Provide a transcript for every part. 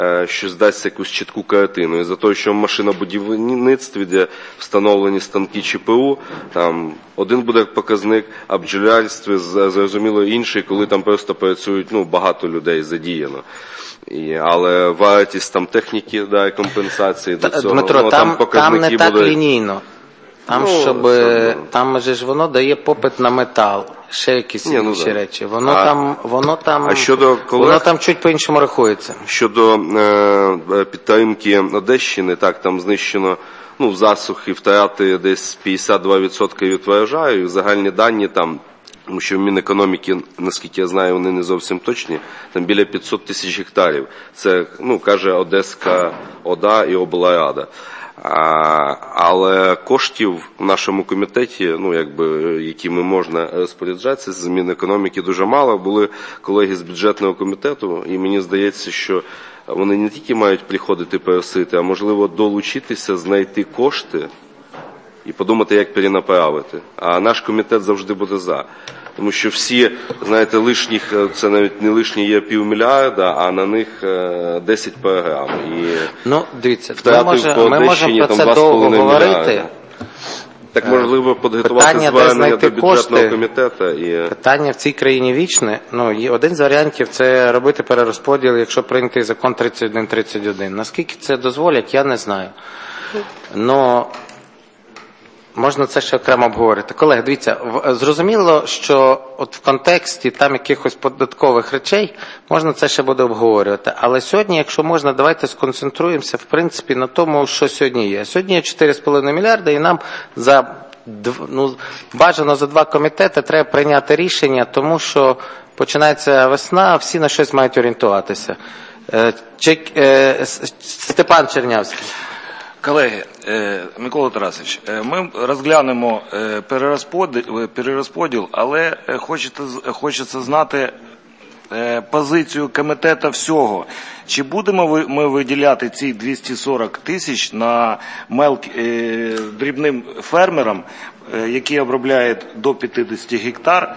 щось дасть якусь чітку картину. І за те, що в машинобудівництві, де встановлені станки ЧПУ, там один буде показник, а в бджолярстві зрозуміло інший, коли там просто працюють багато людей задіяно. Але вартість там техніки, компенсації до цього. Дмитро, там не так лінійно. Там, там же воно дає попит на метал, ще якісь інші речі. Воно там чуть по-іншому рахується. Щодо підтримки Одещини, там знищено в засухи втрати десь 52% від врожаю, загальні дані там, тому що в Мінекономіки, наскільки я знаю, вони не зовсім точні, там біля 500 тисяч гектарів. Це, каже Одеська ОДА і облрада. Але коштів в нашому комітеті, якими можна розпоряджатися, з Мінекономіки дуже мало. Були колеги з бюджетного комітету, і мені здається, що вони не тільки мають приходити просити, а можливо долучитися, знайти кошти і подумати, як перенаправити. А наш комітет завжди буде за. Тому що всі, знаєте, лишніх, це навіть не лишні є півмільярда, а на них 10 програм. Дивіться, ми можемо про це довго говорити. Так можливо підготувати звернення до бюджетного комітету. Питання в цій країні вічне. Один з варіантів – це робити перерозподіл, якщо прийнятий закон 31-31. Наскільки це дозволять, я не знаю. Можна це ще окремо обговорити. Колеги, дивіться, зрозуміло, що от в контексті там якихось податкових речей можна це ще буде обговорювати. Але сьогодні, якщо можна, давайте сконцентруємося, в принципі, на тому, що сьогодні є. Сьогодні є 4,5 мільярда, і нам бажано за 2 комітети треба прийняти рішення, тому що починається весна, всі на щось мають орієнтуватися. Степан Чернявський. Колеги, Микола Тарасович, ми розглянемо перерозподіл, але хочеться знати позицію комітету всього. Чи будемо ми виділяти ці 240 тисяч на дрібним фермерам, які обробляють до 50 гектар,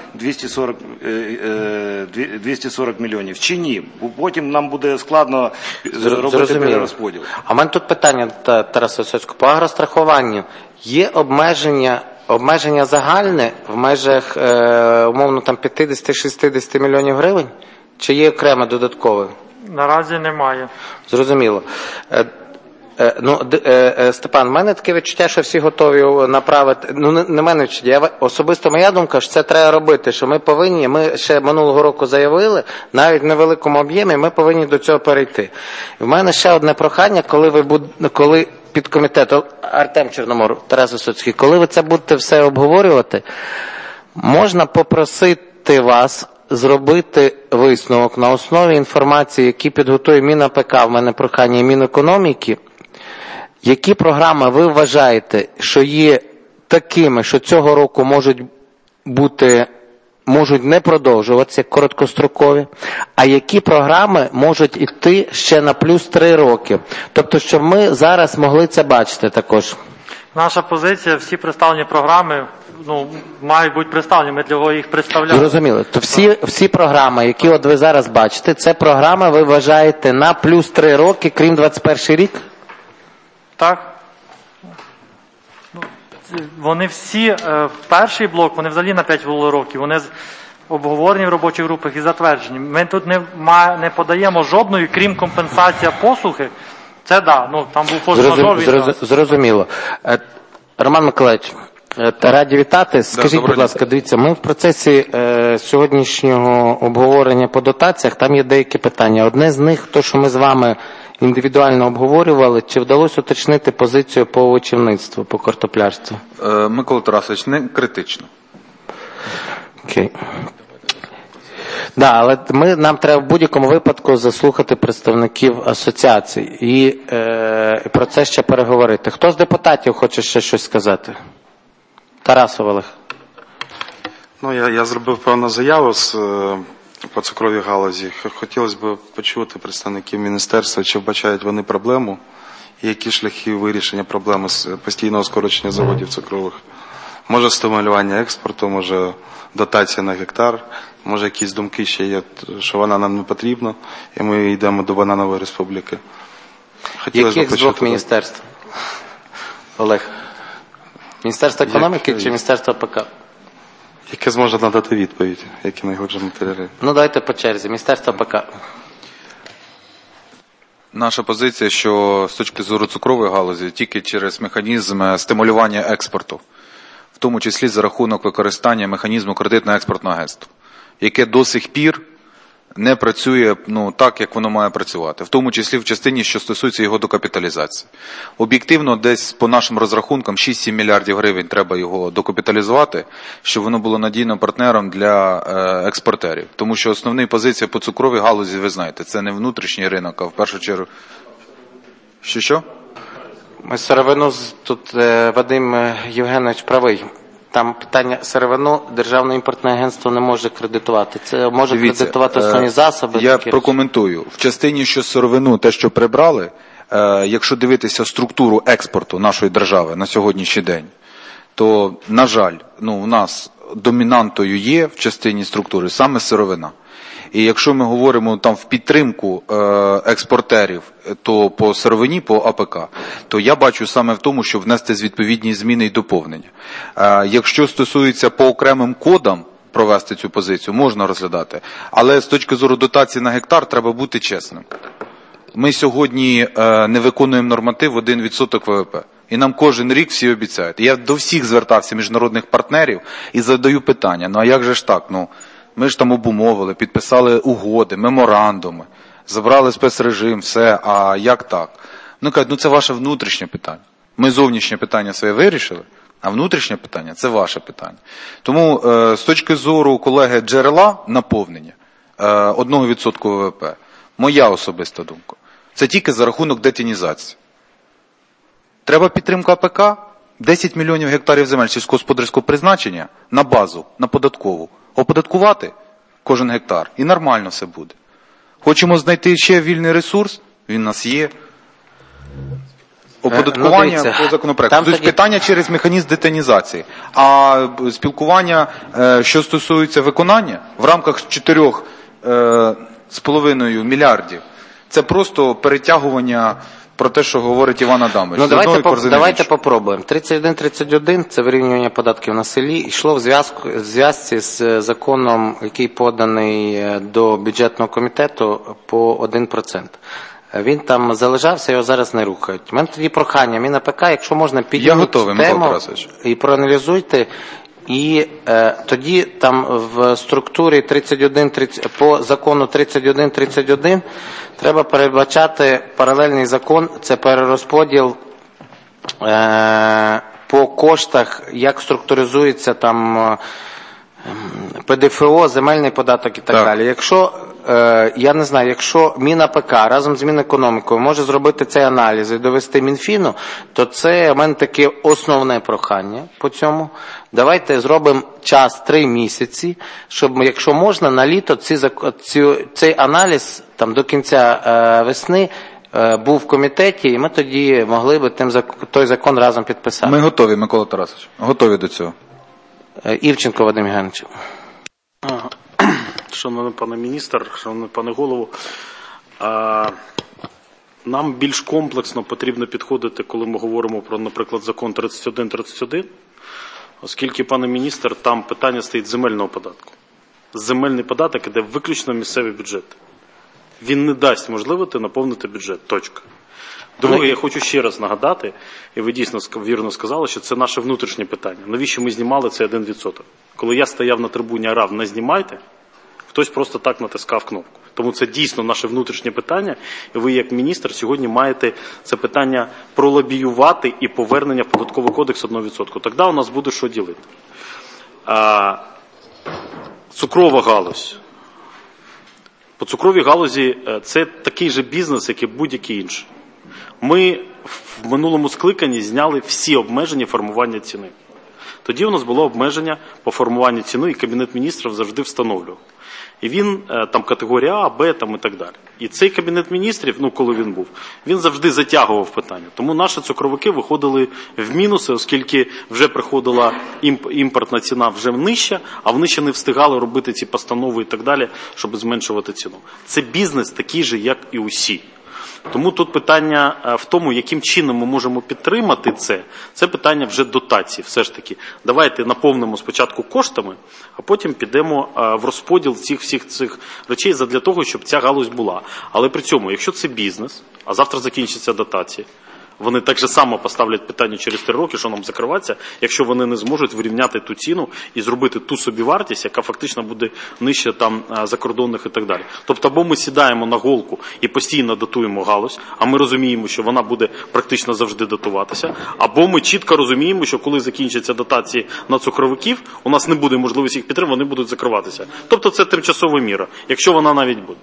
240 мільйонів, чи ні? Потім нам буде складно робити перерозподіл. А в мене тут питання, Тарас Висоцький, по агрострахуванню. Є обмеження загальне в межах, умовно, 50-60 мільйонів гривень? Чи є окремо додаткове? Наразі немає. Зрозуміло. Степан, в мене таке відчуття, що всі готові направити, не мене відчуття, особисто моя думка, що це треба робити, що ми повинні, ми ще минулого року заявили, навіть в невеликому об'ємі, ми повинні до цього перейти. В мене ще одне прохання, коли підкомітет, Артем Чорномор, Тарас Висоцький, коли ви це будете все обговорювати, можна попросити вас зробити висновок на основі інформації, які підготує Мінапк, в мене прохання, і Мінекономіки, які програми ви вважаєте, що є такими, що цього року можуть не продовжуватися, короткострокові, а які програми можуть іти ще на плюс 3 роки. Тобто, щоб ми зараз могли це бачити також. Наша позиція, всі представлені програми, мають бути представлені, ми для того їх представляємо. Зрозуміло. То всі програми, які от ви зараз бачите, це програми ви вважаєте на плюс 3 роки, крім 21 рік? Так. Вони всі, перший блок, вони взагалі на 5 років, вони обговорені в робочих групах і затверджені. Ми тут не подаємо жодної, крім компенсація посухи. Це там був форс-мажор. Зрозуміло. Роман Миколаївич, раді вітати. Скажіть, будь ласка, дивіться, ми в процесі сьогоднішнього обговорення по дотаціях, там є деякі питання. Одне з них, то, що ми з вами індивідуально обговорювали, чи вдалося уточнити позицію по овочівництву, по картоплярству? Микола Тарасович, не критично. Окей. Але нам треба в будь-якому випадку заслухати представників асоціацій і про це ще переговорити. Хто з депутатів хоче ще щось сказати? Тарасов Олег. Я зробив певну заяву по цукровій галузі. Хотілося б почути представників міністерства, чи вбачають вони проблему, і які шляхи вирішення проблеми з постійного скорочення заводів цукрових Може стимулювання експорту, може дотація на гектар, може якісь думки ще є, що вона нам не потрібна, і ми йдемо до бананової республіки. Яких з двох міністерств? Олег. Міністерство економіки чи Міністерство АПК? Яке зможе надати відповідь, які найглибші матеріали. Ну, давайте по черзі. Міністерство АПК. Наша позиція, що з точки зору цукрової галузі, тільки через механізм стимулювання експорту, в тому числі за рахунок використання механізму кредитно-експортного агентства, яке до сих пір не працює так, як воно має працювати, в тому числі в частині, що стосується його докапіталізації. Об'єктивно, десь по нашим розрахункам 6-7 мільярдів гривень треба його докапіталізувати, щоб воно було надійним партнером для експортерів. Тому що основна позиція по цукровій галузі, ви знаєте, це не внутрішній ринок, а в першу чергу... Що? Ми сировину, тут Вадим Євгенович правий. Там питання сировину Державне імпортне агентство не може кредитувати. Це може кредитувати основні засоби. Я прокоментую. В частині, що сировину, те, що прибрали, якщо дивитися структуру експорту нашої держави на сьогоднішній день, то, на жаль, у нас домінантою є в частині структури саме сировина. І якщо ми говоримо там в підтримку експортерів, то по сировині, по АПК, то я бачу саме в тому, щоб внести відповідні зміни і доповнення. Якщо стосується по окремим кодам провести цю позицію, можна розглядати. Але з точки зору дотації на гектар треба бути чесним. Ми сьогодні не виконуємо норматив 1% ВВП. І нам кожен рік всі обіцяють. Я до всіх звертався міжнародних партнерів і задаю питання, а як же ж так, ми ж там обумовили, підписали угоди, меморандуми, забрали спецрежим, все, а як так? Кажуть, це ваше внутрішнє питання. Ми зовнішнє питання своє вирішили, а внутрішнє питання – це ваше питання. Тому з точки зору, колеги, джерела наповнення 1% ВВП, моя особиста думка, це тільки за рахунок детінізації. Треба підтримка АПК, 10 мільйонів гектарів земель сільськогосподарського призначення на базу, на податкову. Оподаткувати кожен гектар, і нормально все буде. Хочемо знайти ще вільний ресурс, він у нас є. Оподаткування по законопроекту. Тобто питання через механізм детінізації. А спілкування, що стосується виконання, в рамках 4,5 мільярдів, це просто перетягування про те, що говорить Іван Адамович. Давайте попробуємо. 31-31 – це вирівнювання податків на селі. Йшло в зв'язці з законом, який поданий до бюджетного комітету по 1%. Він там залежався, його зараз не рухають. У мене тоді прохання, МінАПК, якщо можна, підніміть тему і проаналізуйте. І тоді там в структурі 31-30, по закону 31-31 треба передбачати паралельний закон, це перерозподіл по коштах, як структуризується там ПДФО, земельний податок і так далі. Якщо, я не знаю, якщо МінАПК разом з Мінекономікою може зробити цей аналіз і довести Мінфіну, то це в мене таке основне прохання по цьому. Давайте зробимо час 3 місяці, щоб, якщо можна, на літо цей аналіз там до кінця весни був в комітеті, і ми тоді могли б той закон разом підписати. Ми готові, Микола Тарасович, готові до цього. Івченко Вадим Євгенович. Шановний пане міністр, шановний пане голово, нам більш комплексно потрібно підходити, коли ми говоримо про, наприклад, закон 31-31, оскільки, пане міністр, там питання стоїть земельного податку. Земельний податок іде виключно в місцевий бюджет. Він не дасть можливості наповнити бюджет. Точка. Друге, я хочу ще раз нагадати, і ви дійсно вірно сказали, що це наше внутрішнє питання. Навіщо ми знімали цей 1%? Коли я стояв на трибуні орав, не знімайте, хтось просто так натискав кнопку. Тому це дійсно наше внутрішнє питання, і ви як міністр сьогодні маєте це питання пролобіювати і повернення в податковий кодекс 1%. Тоді у нас буде що ділити. Цукрова галузь. По цукровій галузі це такий же бізнес, як і будь-який інший. Ми в минулому скликанні зняли всі обмеження формування ціни. Тоді у нас було обмеження по формуванню ціни, і Кабінет міністрів завжди встановлював. І він там категорія А, Б там, і так далі. І цей Кабінет міністрів, ну коли він був, він завжди затягував питання. Тому наші цукровики виходили в мінуси, оскільки вже приходила імпортна ціна вже нижча, а вони ще не встигали робити ці постанови і так далі, щоб зменшувати ціну. Це бізнес такий же, як і усі. Тому тут питання в тому, яким чином ми можемо підтримати це. Це питання вже дотацій. Все ж таки, давайте наповнимо спочатку коштами, а потім підемо в розподіл всіх цих речей задля того, щоб ця галузь була. Але при цьому, якщо це бізнес, а завтра закінчиться дотації, вони так же само поставлять питання через 3 роки, що нам закриватися, якщо вони не зможуть вирівняти ту ціну і зробити ту собівартість, яка фактично буде нижче там закордонних і так далі. Тобто, або ми сідаємо на голку і постійно дотуємо галузь, а ми розуміємо, що вона буде практично завжди дотуватися, або ми чітко розуміємо, що коли закінчаться дотації на цукровиків, у нас не буде можливості їх підтримати, вони будуть закриватися. Тобто це тимчасова міра, якщо вона навіть буде.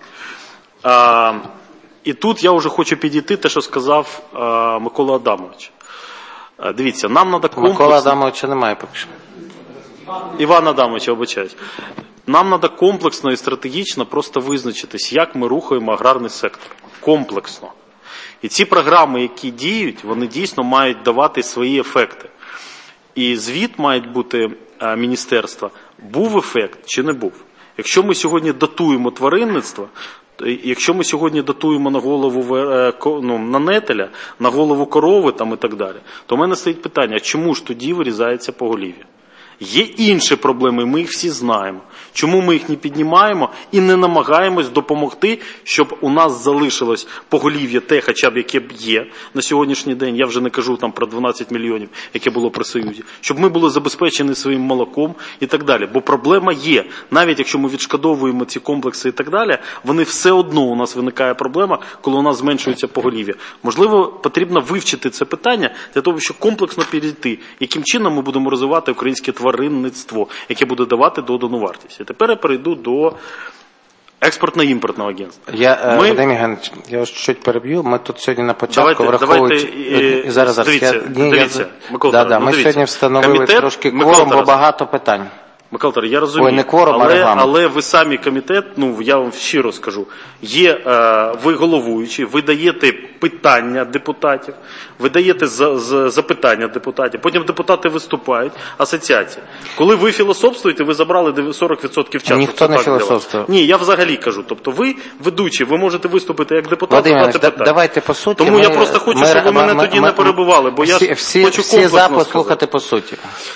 І тут я вже хочу підійти те, що сказав Микола Адамович. Дивіться, нам треба комплексно... Микола Адамовича немає поки що. Іван Адамович, я вибачаюсь. Нам треба комплексно і стратегічно просто визначитись, як ми рухаємо аграрний сектор. Комплексно. І ці програми, які діють, вони дійсно мають давати свої ефекти. І звіт мають бути міністерства, був ефект чи не був. Якщо ми сьогодні датуємо тваринництво, якщо ми сьогодні датуємо на голову на нетеля, на голову корови там і так далі, то в мене стоїть питання, чому ж тоді вирізається поголів'я? Є інші проблеми, ми їх всі знаємо. Чому ми їх не піднімаємо і не намагаємось допомогти, щоб у нас залишилось поголів'я те, хоча б яке б є на сьогоднішній день, я вже не кажу там про 12 мільйонів, яке було при Союзі, щоб ми були забезпечені своїм молоком і так далі. Бо проблема є. Навіть якщо ми відшкодовуємо ці комплекси і так далі, вони все одно у нас виникає проблема, коли у нас зменшується поголів'я. Можливо, потрібно вивчити це питання для того, щоб комплексно підійти, яким чином ми будемо розвивати українське тваринництво, яке буде давати додану вартість. І тепер я перейду до експортно-імпортного агентства. Вадим Євгенович, я вас чуть переб'ю. Ми тут сьогодні на початку враховуючи... Дивіться, Микола, ми сьогодні встановили трошки кворум, бо багато питань. Микола, я розумію, але ви самі комітет, я вам щиро скажу, ви головуючі, ви даєте питання депутатів, ви даєте запитання депутатів, потім депутати виступають, асоціації. Коли ви філософствуєте, ви забрали 40% часу. Ніхто не філософствує. Ні, я взагалі кажу, тобто ви ведучі, ви можете виступити як депутат, Вадим, давайте по суті. Тому я просто хочу, щоб ви мене тоді не перебивали, бо я хочу комплексно всі запис слухати по суті.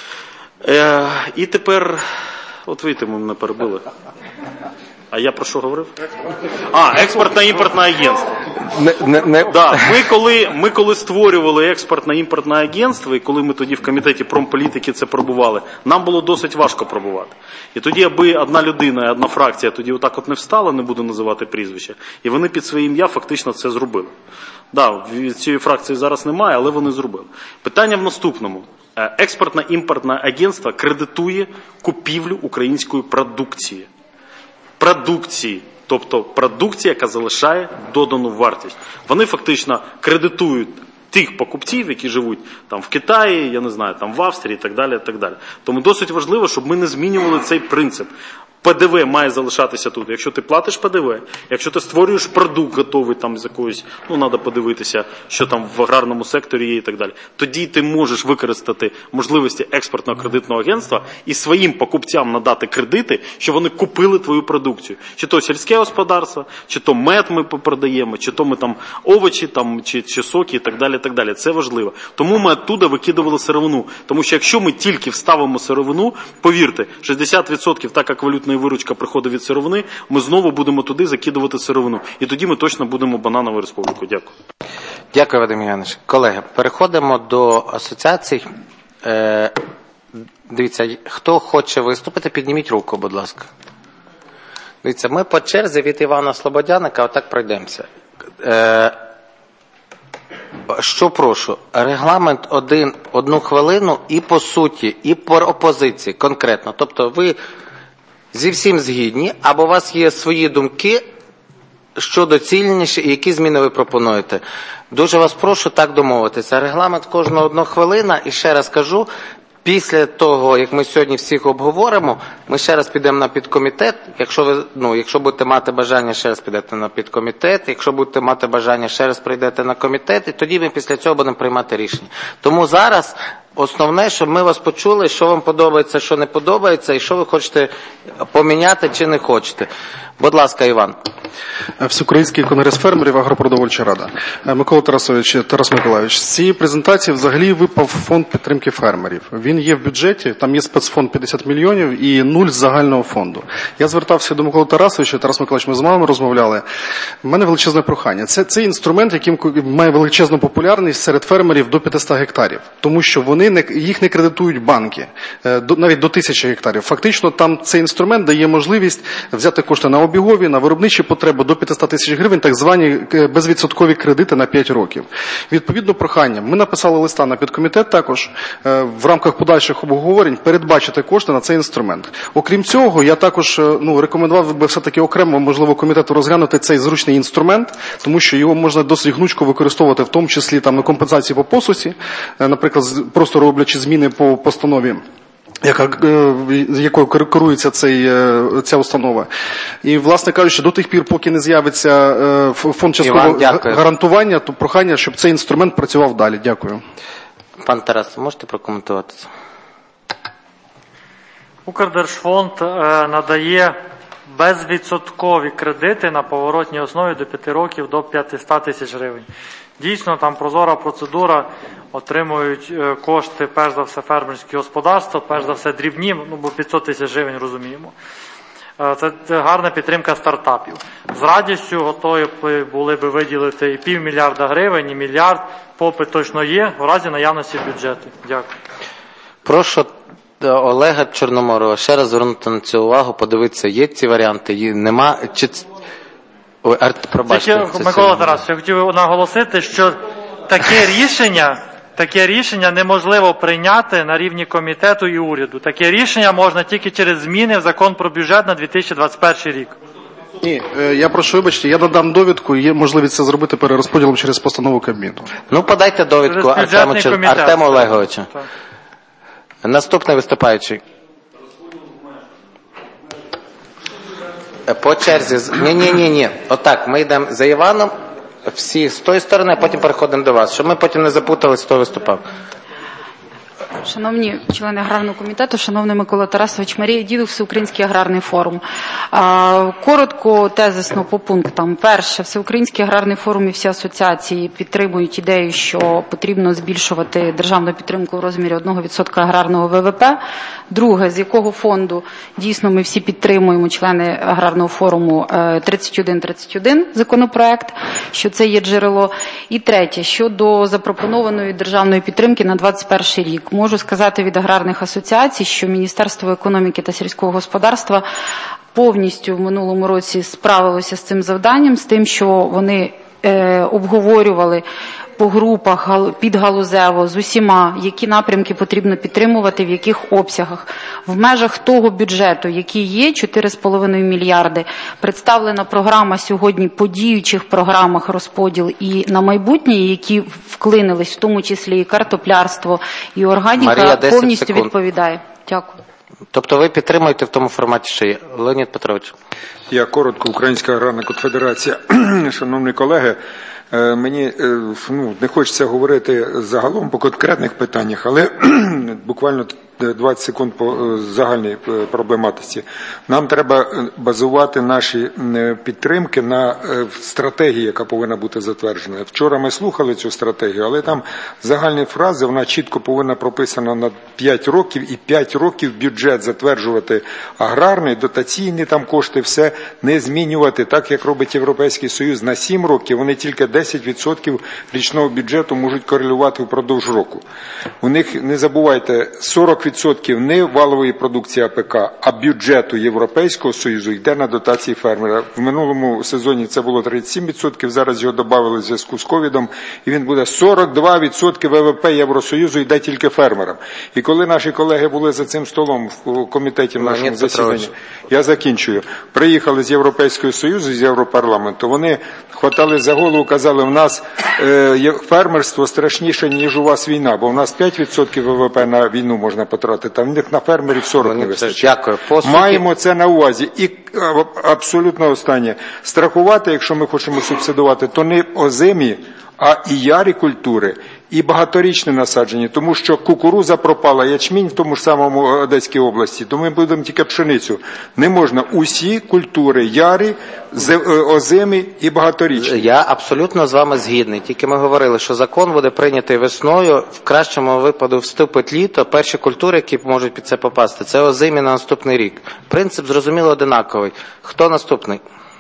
І тепер, от ви мене перебили. А я про що говорив? Експортно-імпортне агентство. Ми коли створювали експортно-імпортне агентство, і коли ми тоді в комітеті промполітики це пробували, нам було досить важко пробувати. І тоді, аби одна людина і одна фракція тоді отак от не встала, не буду називати прізвища, і вони під своє ім'я фактично це зробили. Цієї фракції зараз немає, але вони зробили. Питання в наступному. Експортно-імпортне агентство кредитує купівлю української продукції. Тобто продукція, яка залишає додану вартість. Вони фактично кредитують тих покупців, які живуть там в Китаї, я не знаю, там в Австрії і так далі, і так далі. Тому досить важливо, щоб ми не змінювали цей принцип. ПДВ має залишатися тут. Якщо ти платиш ПДВ, якщо ти створюєш продукт готовий там з якоїсь, треба подивитися, що там в аграрному секторі є і так далі, тоді ти можеш використати можливості експортного кредитного агентства і своїм покупцям надати кредити, щоб вони купили твою продукцію. Чи то сільське господарство, чи то мед ми продаємо, чи то ми там овочі, там, чи соки і так далі, і так далі. Це важливо. Тому ми оттуда викидували сировину. Тому що якщо ми тільки вставимо сировину, повірте, 60% так як валютна виручка приходить від сировини, ми знову будемо туди закидувати сировину. І тоді ми точно будемо банановою республікою. Дякую. Дякую, Вадим Євгенович. Колеги, переходимо до асоціацій. Дивіться, хто хоче виступити, підніміть руку, будь ласка. Дивіться, ми по черзі від Івана Слободяника отак пройдемося. Що прошу? Регламент 1 хвилину і по суті, і по опозиції конкретно. Тобто ви зі всім згідні, або у вас є свої думки щодо цільніші, і які зміни ви пропонуєте. Дуже вас прошу так домовитися. Регламент кожного 1 хвилина, і ще раз кажу, Після того, як ми сьогодні всіх обговоримо, ми ще раз підемо на підкомітет. Якщо будете мати бажання, ще раз підете на підкомітет. Якщо будете мати бажання, ще раз прийдете на комітет. І тоді ми після цього будемо приймати рішення. Тому зараз основне, щоб ми вас почули, що вам подобається, що не подобається, і що ви хочете поміняти чи не хочете. Будь ласка, Іван. Всеукраїнський конгрес фермерів, Агропродовольча рада. Микола Тарасович, Тарас Миколаївич, з цієї презентації взагалі випав фонд підтримки фермерів. Він є в бюджеті, там є спецфонд 50 мільйонів і 0 з загального фонду. Я звертався до Миколи Тарасовича, Тарас Миколаївич, ми з вами розмовляли. У мене величезне прохання. Це інструмент, який має величезну популярність серед фермерів до 500 гектарів. Тому що їх не кредитують банки, навіть до 1000 гектарів. Фактично там цей інструмент дає можливість взяти кошти на обігові, на виробничі потреби до 500 тисяч гривень, так звані безвідсоткові кредити на 5 років. Відповідно прохання. Ми написали листа на підкомітет також в рамках подальших обговорень передбачити кошти на цей інструмент. Окрім цього, я також рекомендував би все-таки окремо, можливо, комітету розглянути цей зручний інструмент, тому що його можна досить гнучко використовувати, в тому числі там на компенсації по посусі, наприклад, просто роблячи зміни по постанові, якою керується ця установа. І, власне кажучи, до тих пір, поки не з'явиться фонд часткового гарантування, то прохання, щоб цей інструмент працював далі. Дякую. Пан Тарас, можете прокоментувати це? Укрдержфонд надає безвідсоткові кредити на поворотній основі до 5 років до 500 тисяч гривень. Дійсно, там прозора процедура, отримують кошти, перш за все, фермерські господарства, перш за все, дрібні, бо 500 тисяч гривень розуміємо. Це гарна підтримка стартапів. З радістю готові були би виділити і 500 мільярда гривень, і мільярд. Попит точно є, в разі наявності бюджету. Дякую. Прошу Олега Чорноморова ще раз звернути на цю увагу, подивитися, є ці варіанти, є, нема, чи... Ой, пробачте. Микола Тарасович, я хотів наголосити, що таке рішення неможливо прийняти на рівні комітету і уряду. Таке рішення можна тільки через зміни в закон про бюджет на 2021 рік. Ні, я прошу вибачте, я додам довідку, є можливість це зробити перерозподілом через постанову Кабміну. Подайте довідку Артему Олеговичу. Наступний виступаючий. По черзі. Ні. Отак, ми йдемо за Іваном, всі з тої сторони, а потім переходимо до вас, щоб ми потім не запутались, хто виступав. Шановні члени аграрного комітету, шановний Микола Тарасович, Марія Дідух, Всеукраїнський аграрний форум. Коротко, тезисно по пунктам. Перше, Всеукраїнський аграрний форум і всі асоціації підтримують ідею, що потрібно збільшувати державну підтримку в розмірі 1% аграрного ВВП. Друге, з якого фонду дійсно ми всі підтримуємо, члени аграрного форуму, 3131 законопроект, що це є джерело. І третє, щодо запропонованої державної підтримки на 2021 рік. Можу сказати від аграрних асоціацій, що Міністерство економіки та сільського господарства повністю в минулому році справилося з цим завданням, з тим, що вони обговорювали по групах підгалузево з усіма, які напрямки потрібно підтримувати, в яких обсягах. В межах того бюджету, який є, 4,5 мільярди, представлена програма сьогодні по діючих програмах розподіл і на майбутнє, які вклинились, в тому числі і картоплярство, і органіка, Марія, повністю секунд. відповідає. Дякую. Тобто ви підтримуєте в тому форматі, що є. Леонід Петрович. Я коротко, Українська аграрна конфедерація. Шановні колеги, мені не хочеться говорити загалом по конкретних питаннях, але буквально 20 секунд по загальній проблематиці. Нам треба базувати наші підтримки на стратегії, яка повинна бути затверджена. Вчора ми слухали цю стратегію, але там загальні фрази, вона чітко повинна прописана на 5 років, і 5 років бюджет затверджувати аграрний, дотаційні там кошти, все не змінювати, так як робить Європейський Союз на 7 років, вони тільки 10% річного бюджету можуть корелювати впродовж року. У них, не забувайте, 40% не валової продукції АПК, а бюджету Європейського Союзу йде на дотації фермера. В минулому сезоні це було 37%, зараз його додали в зв'язку з ковідом, і він буде 42% ВВП Євросоюзу йде тільки фермерам. І коли наші колеги були за цим столом в комітеті в нашому засіданні, я закінчую, приїхали з Європейського Союзу, з Європарламенту, вони хватали за голову, казали, в нас фермерство страшніше, ніж у вас війна, бо в нас 5% ВВП на війну можна потратити, а в них на фермерів 40 не вистачає. Дякую. Маємо це на увазі. І абсолютно останнє. Страхувати, якщо ми хочемо субсидувати, то не озимі, а і ярі культури, і багаторічне насадження, тому що кукурудза пропала, ячмінь в тому ж самому Одеській області, то ми будемо тільки пшеницю. Не можна усі культури ярі, озимі і багаторічні. Я абсолютно з вами згідний. Тільки ми говорили, що закон буде прийнятий весною, в кращому випадку вступить літо, перші культури, які можуть під це попасти, це озимі на наступний рік. Принцип, зрозуміло, одинаковий. Хто наступний?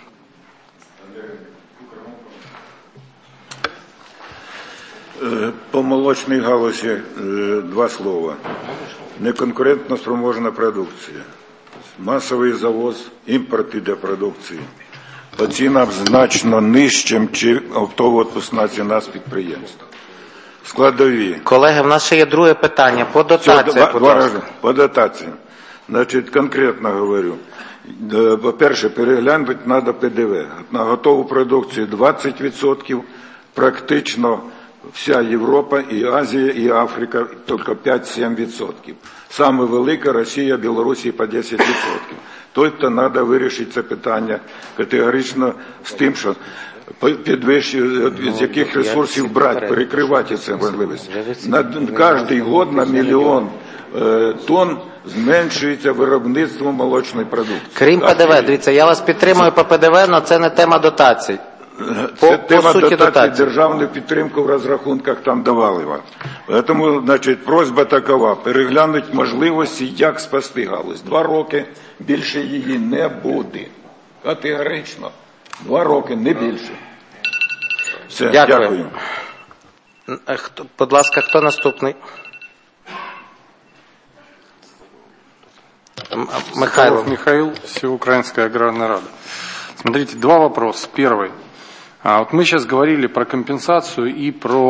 По молочній галузі два слова. Неконкурентно спроможна продукція. Масовий завоз, імпорт іде продукції. По цінам значно нижчим, чи оптово-відпускна ціна з підприємства. Складові. Колеги, в нас ще є друге питання. По дотації, будь ласка. По дотації. Значить, конкретно говорю. По-перше, переглянути треба ПДВ. На готову продукцію 20%, практично вся Європа, і Азія, і Африка тільки 5-7%. Саме велика Росія, Білорусі по 10%. Тобто треба вирішити це питання категорично з тим, що підвищити, з яких ресурсів брати, перекривати це можливість. На кожний год на 1 мільйон тонн зменшується виробництво молочної продукції. Крім ПДВ, дивіться, я вас підтримую по ПДВ, але це не тема дотацій. Це тема дотації, державну підтримку в розрахунках там давали вам. Тому, значить, просьба такова, переглянути можливості, як спасти галузь. 2 роки, більше її не буде. Категорично. 2 роки, не більше. Все, дякую. Будь ласка, хто наступний? Михаил, Всеукраинская аграрная рада. Смотрите, 2 вопроса. Первый. Вот мы сейчас говорили про компенсацию и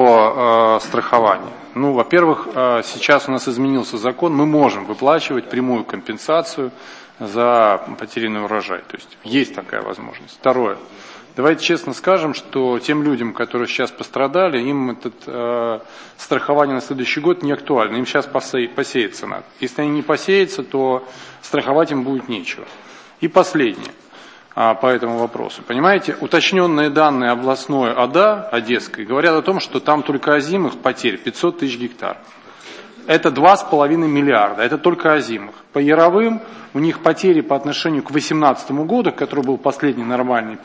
про страхование. Ну, во-первых, сейчас у нас изменился закон, мы можем выплачивать прямую компенсацию за потерянный урожай. То есть есть такая возможность. Второе. Давайте честно скажем, что тем людям, которые сейчас пострадали, им это страхование на следующий год не актуально. Им сейчас посеяться надо. Если они не посеются, то страховать им будет нечего. И последнее. По этому вопросу. Понимаете, уточненные данные областной ОДА, Одесской, говорят о том, что там только озимых потерь 500 тысяч гектар. Это 2,5 миллиарда, это только озимых. По яровым у них потери по отношению к 2018 году, который был последний нормальный,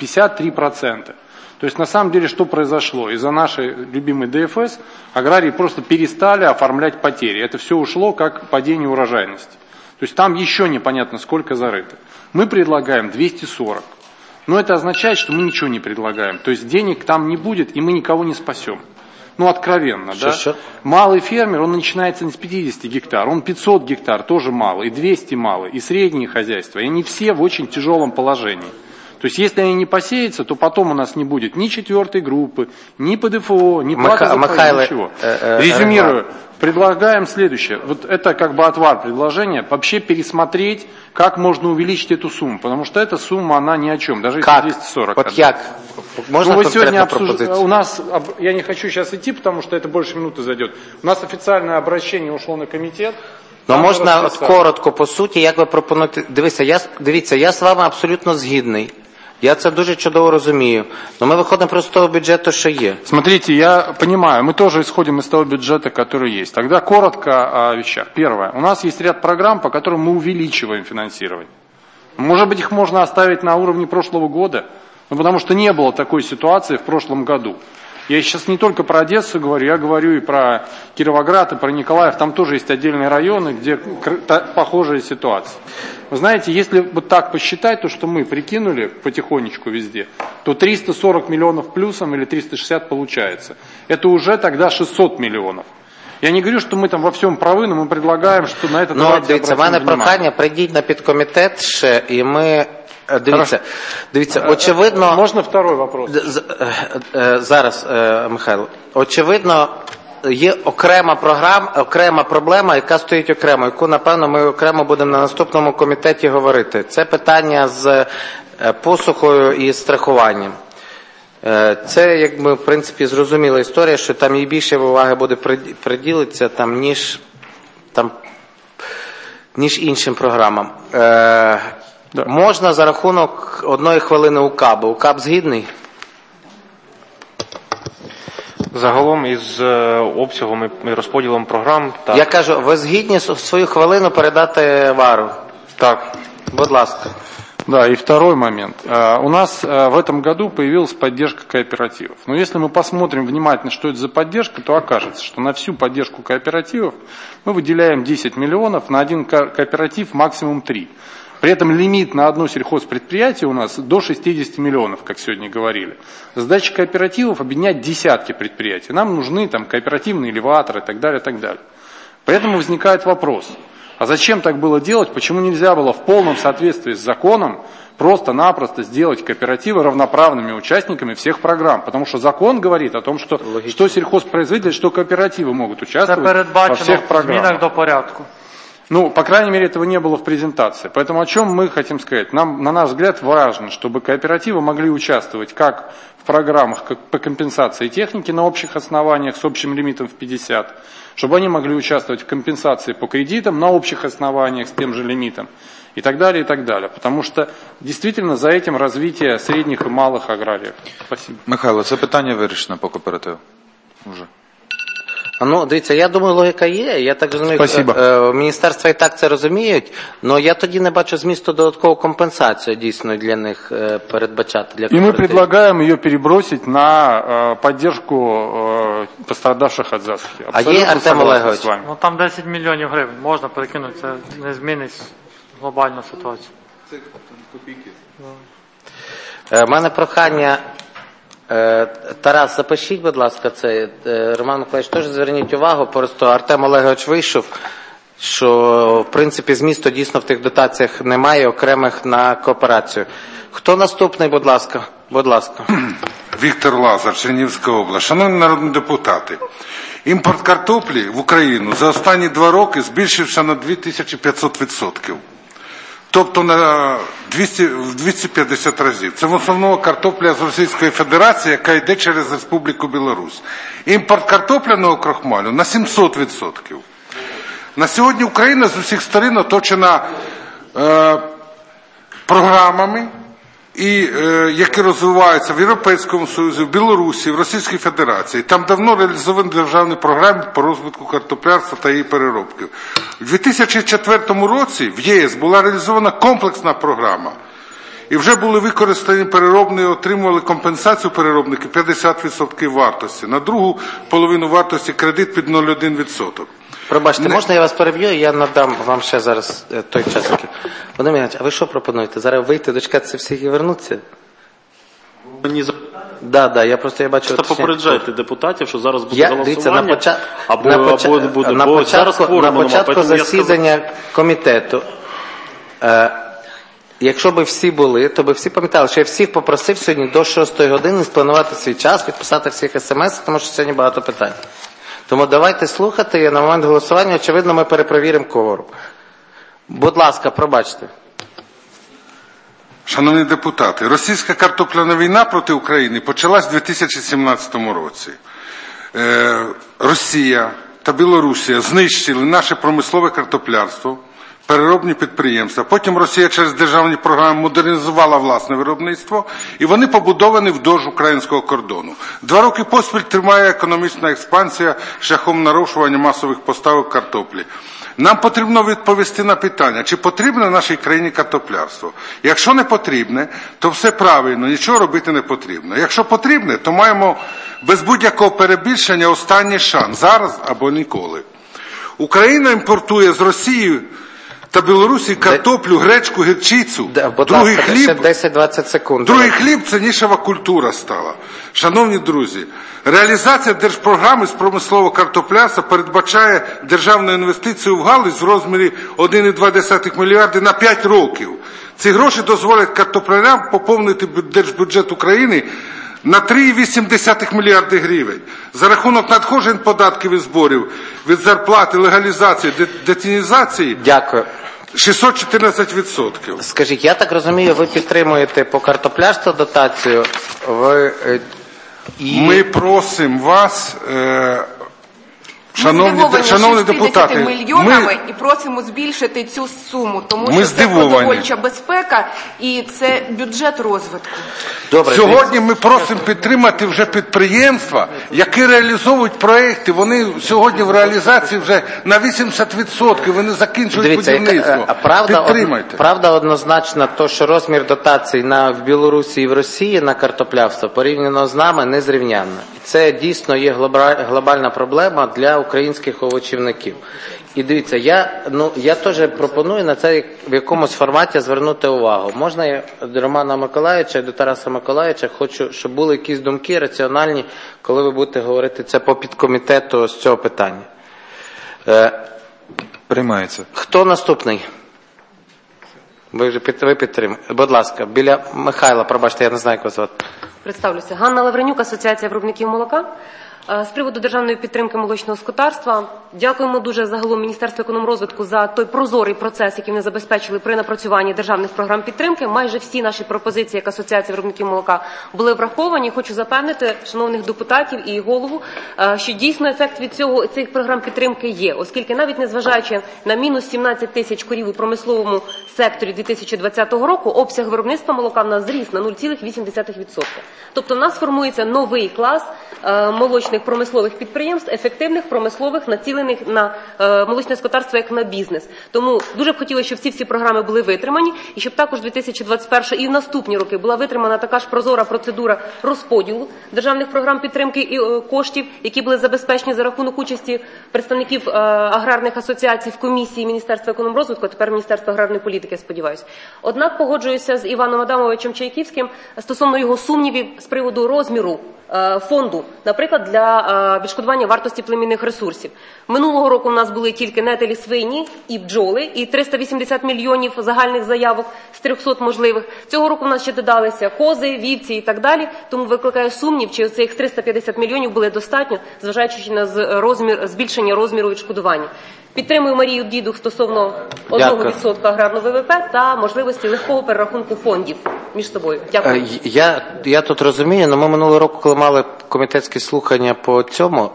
53%. То есть на самом деле что произошло? Из-за нашей любимой ДФС аграрии просто перестали оформлять потери. Это все ушло как падение урожайности. То есть там еще непонятно сколько зарыто. Мы предлагаем 240. Но это означает, что мы ничего не предлагаем. То есть денег там не будет, и мы никого не спасем. Ну, откровенно, да? Малый фермер, он начинается не с 50 гектар, он 500 гектар, тоже мало, и 200 мало, и средние хозяйства. И они все в очень тяжелом положении. То есть, если они не посеются, то потом у нас не будет ни 4-й группы, ни ПДФО, ни платы за пай, ничего. Резюмирую. Предлагаем следующее. Вот это как бы отвар предложения. Вообще пересмотреть, как можно увеличить эту сумму. Потому что эта сумма, она ни о чем. Даже если 240. Вот як? Можно вы сегодня у нас, я не хочу сейчас идти, потому что это больше минуты зайдет. У нас официальное обращение ушло на комитет. Ну, можна коротко, по суті, як ви пропонуєте. Дивіться, я з вами абсолютно згідний. Я це дуже чудово розумію. Но мы выходим просто с того бюджета, что есть. Смотрите, я понимаю, мы тоже исходим из того бюджета, который есть. Тогда коротко о вещах. Первое. У нас есть ряд программ, по которым мы увеличиваем финансирование. Может быть, их можно оставить на уровне прошлого года, потому что не было такой ситуации в прошлом году. Я сейчас не только про Одессу говорю, я говорю и про Кировоград, и про Николаев. Там тоже есть отдельные районы, где похожая ситуация. Вы знаете, если вот так посчитать, то, что мы прикинули потихонечку везде, то 340 миллионов плюсом или 360 получается. Это уже тогда 600 миллионов. Я не говорю, что мы там во всем правы, но мы предлагаем, что на это давайте обратим внимание. У мене прохання, прийдіть на підкомітет ще, і ми... Дивіться, очевидно... Можна второй вопрос? Зараз, Михайло. Очевидно, є окрема проблема, яка стоїть окремо, яку, напевно, ми окремо будемо на наступному комітеті говорити. Це питання з посухою і страхуванням. Це, як ми, в принципі, зрозуміла історія, що там і більше уваги буде приділитися, там, ніж там ніж іншим програмам. Можна за рахунок 1 хвилини УКАБу. УКАБ згідний? Загалом із обсягом і розподілом програм... Так. Я кажу, ви згідні свою хвилину передати Вару? Так. Будь ласка. Да, и второй момент. У нас в этом году появилась поддержка кооперативов. Но если мы посмотрим внимательно, что это за поддержка, то окажется, что на всю поддержку кооперативов мы выделяем 10 миллионов, на один кооператив максимум 3. При этом лимит на одно сельхозпредприятие у нас до 60 миллионов, как сегодня говорили. Задача кооперативов объединять десятки предприятий. Нам нужны там кооперативные элеваторы и так далее, и так далее. Поэтому возникает вопрос, а зачем так было делать, почему нельзя было в полном соответствии с законом просто-напросто сделать кооперативы равноправными участниками всех программ? Потому что закон говорит о том, что сельхозпроизводители, что кооперативы могут участвовать во всех программах. До порядку. Ну, по крайней мере, этого не было в презентации. Поэтому о чем мы хотим сказать? Нам, на наш взгляд, важно, чтобы кооперативы могли участвовать как в программах по компенсации техники на общих основаниях с общим лимитом в 50, чтобы они могли участвовать в компенсации по кредитам на общих основаниях с тем же лимитом и так далее, и так далее. Потому что действительно за этим развитие средних и малых аграриев. Спасибо. Михайло, це питання вирішено по кооперативу? Уже. Ну, дивіться, я думаю, логіка є. Я так розумію, міністерства і так це розуміють, але я тоді не бачу змісту додаткову компенсацію дійсно для них передбачати. Для и мы предлагаем ее перебросить на поддержку пострадавших от засухи. А є, Артем Олегович? Ну, там 10 мільйонів гривень можна перекинути, це не змінить глобальну ситуацію. Це копійки. У мене прохання, Тарас, запишіть, будь ласка, це. Роман Миколаївич, теж зверніть увагу, просто Артем Олегович вийшов, що, в принципі, змісту дійсно в тих дотаціях немає, окремих на кооперацію. Хто наступний, будь ласка? Будь ласка. Віктор Лазар, Чернігівська область. Шановні народні депутати, імпорт картоплі в Україну за останні 2 роки збільшився на 2500%. Тобто на 250 разів. Це в основному картопля з Російської Федерації, яка йде через Республіку Білорусь. Імпорт картопляного крохмалю на 700%. На сьогодні Україна з усіх сторон оточена програмами, які розвиваються в Європейському Союзі, в Білорусі, в Російській Федерації. Там давно реалізовані державні програми по розвитку картоплярства та її переробки. У 2004 році в ЄС була реалізована комплексна програма. І вже були використані переробні, отримували компенсацію переробники 50% вартості. На другу половину вартості кредит під 0,1%. Пробачте, можна я вас переб'ю, і я надам вам ще зараз той час. Володимир Іванович, а ви що пропонуєте? Зараз вийти, дочекатися всіх і вернутися? Да, я просто бачу... Просто попереджайте депутатів, що зараз буде голосування, на початку засідання комітету, якщо б всі були, то б всі пам'ятали, що я всіх попросив сьогодні до 6 години спланувати свій час, підписати всіх смс, тому що сьогодні багато питань. Тому давайте слухати, і на момент голосування, очевидно, ми перепровіримо кворум. Будь ласка, пробачте. Шановні депутати, російська картопляна війна проти України почалась у 2017 році. Росія та Білорусія знищили наше промислове картоплярство, переробні підприємства. Потім Росія через державні програми модернізувала власне виробництво, і вони побудовані вздовж українського кордону. 2 роки поспіль триває економічна експансія шляхом нарощування масових поставок картоплі. Нам потрібно відповісти на питання, чи потрібне нашій країні картоплярство. Якщо не потрібне, то все правильно, нічого робити не потрібно. Якщо потрібне, то маємо без будь-якого перебільшення останній шанс, зараз або ніколи. Україна імпортує з Росії та Білорусі картоплю, гречку, гірчицю. Другий хліб, 10-20 секунд. Другий хліб – це нішева культура стала. Шановні друзі, реалізація держпрограми з промислового картоплярства передбачає державну інвестицію в галузь в розмірі 1,2 мільярди на 5 років. Ці гроші дозволять картоплярям поповнити держбюджет України на 3,8 мільярди гривень. За рахунок надходжень податків і зборів від зарплати, легалізації, детінізації. Дякую. 614%. Скажіть, я так розумію, ви підтримуєте по картоплярству дотацію? Ми просимо вас, Шановні депутати, 60 мільйонами і просимо збільшити цю суму, тому що це продовольча безпека і це бюджет розвитку. Добре, сьогодні ми просимо підтримати вже підприємства, які реалізовують проекти. Вони сьогодні в реалізації вже на 80%, вони закінчують будівництво. Підтримайте. Правда однозначно, то, що розмір дотацій в Білорусі і в Росії на картоплявство порівняно з нами незрівнянно. Це дійсно є глобальна проблема для українських овочівників. І дивіться, я теж пропоную на це в якомусь форматі звернути увагу. Можна я до Романа Миколайовича і до Тараса Миколайовича хочу, щоб були якісь думки раціональні, коли ви будете говорити це по підкомітету з цього питання. Приймається. Хто наступний? Ви підтримуєте. Будь ласка, біля Михайла, пробачте, я не знаю, як вас звати. Представлюся. Ганна Лавренюк, Асоціація виробників молока. З приводу державної підтримки молочного скотарства, дякуємо дуже загалом Міністерству економрозвитку за той прозорий процес, який вони забезпечили при напрацюванні державних програм підтримки. Майже всі наші пропозиції як Асоціація виробників молока були враховані. Хочу запевнити шановних депутатів і голову, що дійсно ефект від цих програм підтримки є, оскільки навіть незважаючи на мінус 17 тисяч корів у промисловому секторі 2020 року, обсяг виробництва молока в нас зріс на 0,8%. Тобто в нас формується новий клас молочних промислових підприємств, ефективних, промислових, націлених на молочне скотарство як на бізнес. Тому дуже б хотілося, щоб ці всі програми були витримані, і щоб також 2021 і в наступні роки була витримана така ж прозора процедура розподілу державних програм підтримки і коштів, які були забезпечені за рахунок участі представників аграрних асоціацій в комісії Міністерства економрозвитку, а тепер Міністерства аграрної політики, сподіваюся. Однак погоджуюся з Іваном Адамовичем Чайківським стосовно його сумнівів з приводу розміру фонду, наприклад, для відшкодування вартості племінних ресурсів. Минулого року у нас були тільки нетелі свині і бджоли, і 380 мільйонів загальних заявок з 300 можливих. Цього року у нас ще додалися кози, вівці і так далі, тому викликає сумнів, чи цих 350 мільйонів були достатньо, зважаючи на збільшення розміру відшкодування. Підтримую Марію Дідух стосовно 1% аграрного ВВП та можливості легкого перерахунку фондів між собою. Дякую. Я тут розумію, але ми минулого року, коли мали комітетські слухання по цьому,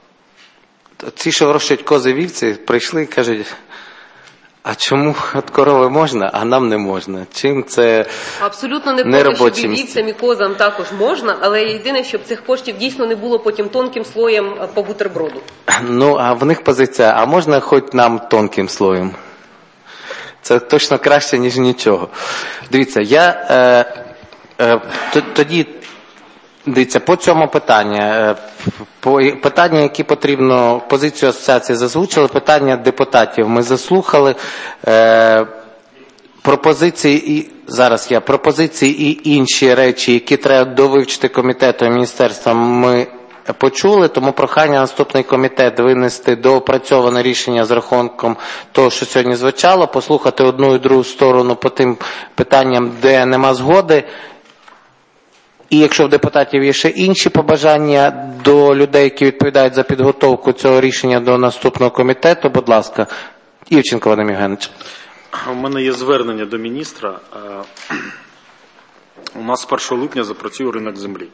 ці, що вирощують кози вівці, прийшли і кажуть, а чому от корови можна, а нам не можна? Чим це абсолютно не проти, щоб і вівцям, і козам також можна, але єдине, щоб цих коштів дійсно не було потім тонким слоєм по бутерброду. Ну, а в них позиція, а можна хоч нам тонким слоєм? Це точно краще, ніж нічого. Дивіться, дивіться, по цьому питання, які потрібно, позицію асоціації зазвучили, питання депутатів ми заслухали, пропозиції і інші речі, які треба довивчити комітету і міністерством, ми почули, тому прохання наступний комітет винести доопрацьоване рішення з рахунком того, що сьогодні звучало, послухати одну і другу сторону по тим питанням, де нема згоди. І якщо в депутатів є ще інші побажання до людей, які відповідають за підготовку цього рішення до наступного комітету, будь ласка, Івченко Вадим Євгенович. У мене є звернення до міністра. У нас з 1 липня запрацює ринок землі.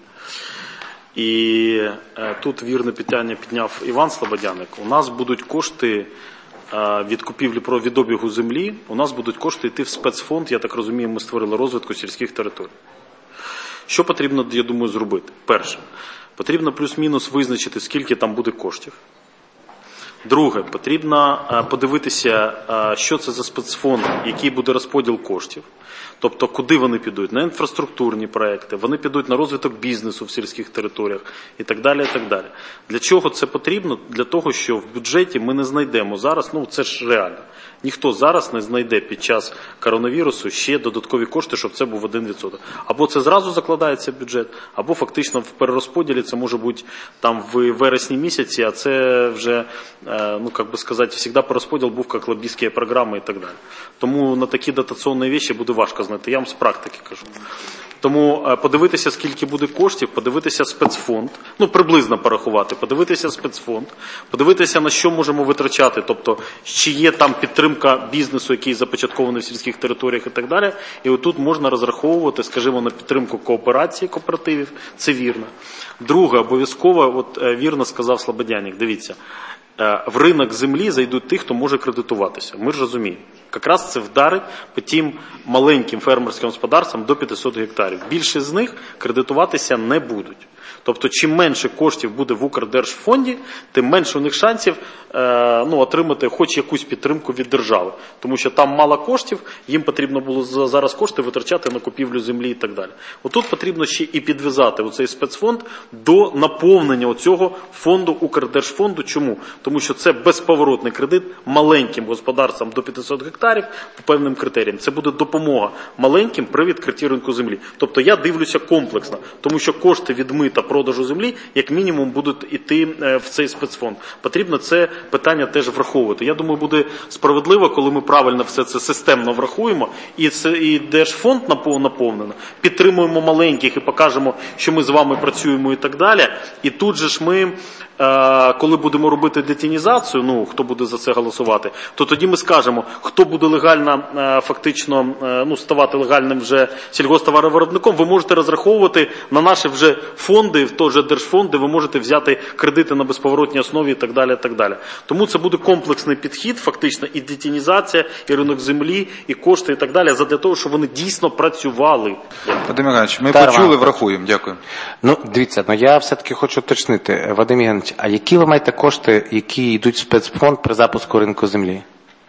І тут вірне питання підняв Іван Слободяник. У нас будуть кошти від купівлі від обігу землі, у нас будуть кошти йти в спецфонд, я так розумію, ми створили розвитку сільських територій. Що потрібно, я думаю, зробити? Перше, потрібно плюс-мінус визначити, скільки там буде коштів. Друге, потрібно подивитися, що це за спецфонд, який буде розподіл коштів. Тобто, куди вони підуть? На інфраструктурні проекти, вони підуть на розвиток бізнесу в сільських територіях і так далі, і так далі. Для чого це потрібно? Для того, що в бюджеті ми не знайдемо зараз, це ж реально. Ніхто зараз не знайде під час коронавірусу ще додаткові кошти, щоб це був 1%. Або це зразу закладається в бюджет, або фактично в перерозподілі це може бути там в вересні місяці, а це вже, завжди перерозподіл був як лобістські програми і так далі. Тому на такі дотаційні речі буде важко знайти, я вам з практики кажу. Тому подивитися, скільки буде коштів, подивитися спецфонд, приблизно порахувати, подивитися спецфонд, подивитися, на що можемо витрачати, тобто, чи є там підтримка бізнесу, який започаткований в сільських територіях і так далі. І отут можна розраховувати, скажімо, на підтримку кооперації, кооперативів, це вірно. Друге, обов'язково, вірно сказав Слободяник, дивіться, в ринок землі зайдуть ті, хто може кредитуватися. Ми ж розуміємо. Якраз це вдарить по тим маленьким фермерським господарствам до 500 гектарів. Більше з них кредитуватися не будуть. Тобто, чим менше коштів буде в Укрдержфонді, тим менше у них шансів отримати хоч якусь підтримку від держави. Тому що там мало коштів, їм потрібно було зараз кошти витрачати на купівлю землі і так далі. Отут потрібно ще і підв'язати оцей спецфонд до наповнення оцього фонду, Укрдержфонду. Чому? Тому що це безповоротний кредит маленьким господарствам до 500 гектарів по певним критеріям. Це буде допомога маленьким при відкритті ринку землі. Тобто я дивлюся комплексно, тому що кошти від мита продажу землі, як мінімум, будуть йти в цей спецфонд. Потрібно це питання теж враховувати. Я думаю, буде справедливо, коли ми правильно все це системно врахуємо, і Держфонд наповнено, підтримуємо маленьких і покажемо, що ми з вами працюємо і так далі. І тут же ж ми, коли будемо робити детінізацію, хто буде за це голосувати, то тоді ми скажемо, хто буде легально, фактично, ставати легальним вже сільгосптоваровиробником, ви можете розраховувати на наші вже фонди, в той же Держфонд, де ви можете взяти кредити на безповоротній основі і так далі, і так далі. Тому це буде комплексний підхід, фактично, і детінізація, і ринок землі, і кошти, і так далі, задля того, щоб вони дійсно працювали. Вадим Євгенович, ми почули, врахуємо. Дякую. Дивіться, я все-таки хочу уточнити, Вадим Євгенович, а які ви маєте кошти, які йдуть в спецфонд при запуску ринку землі?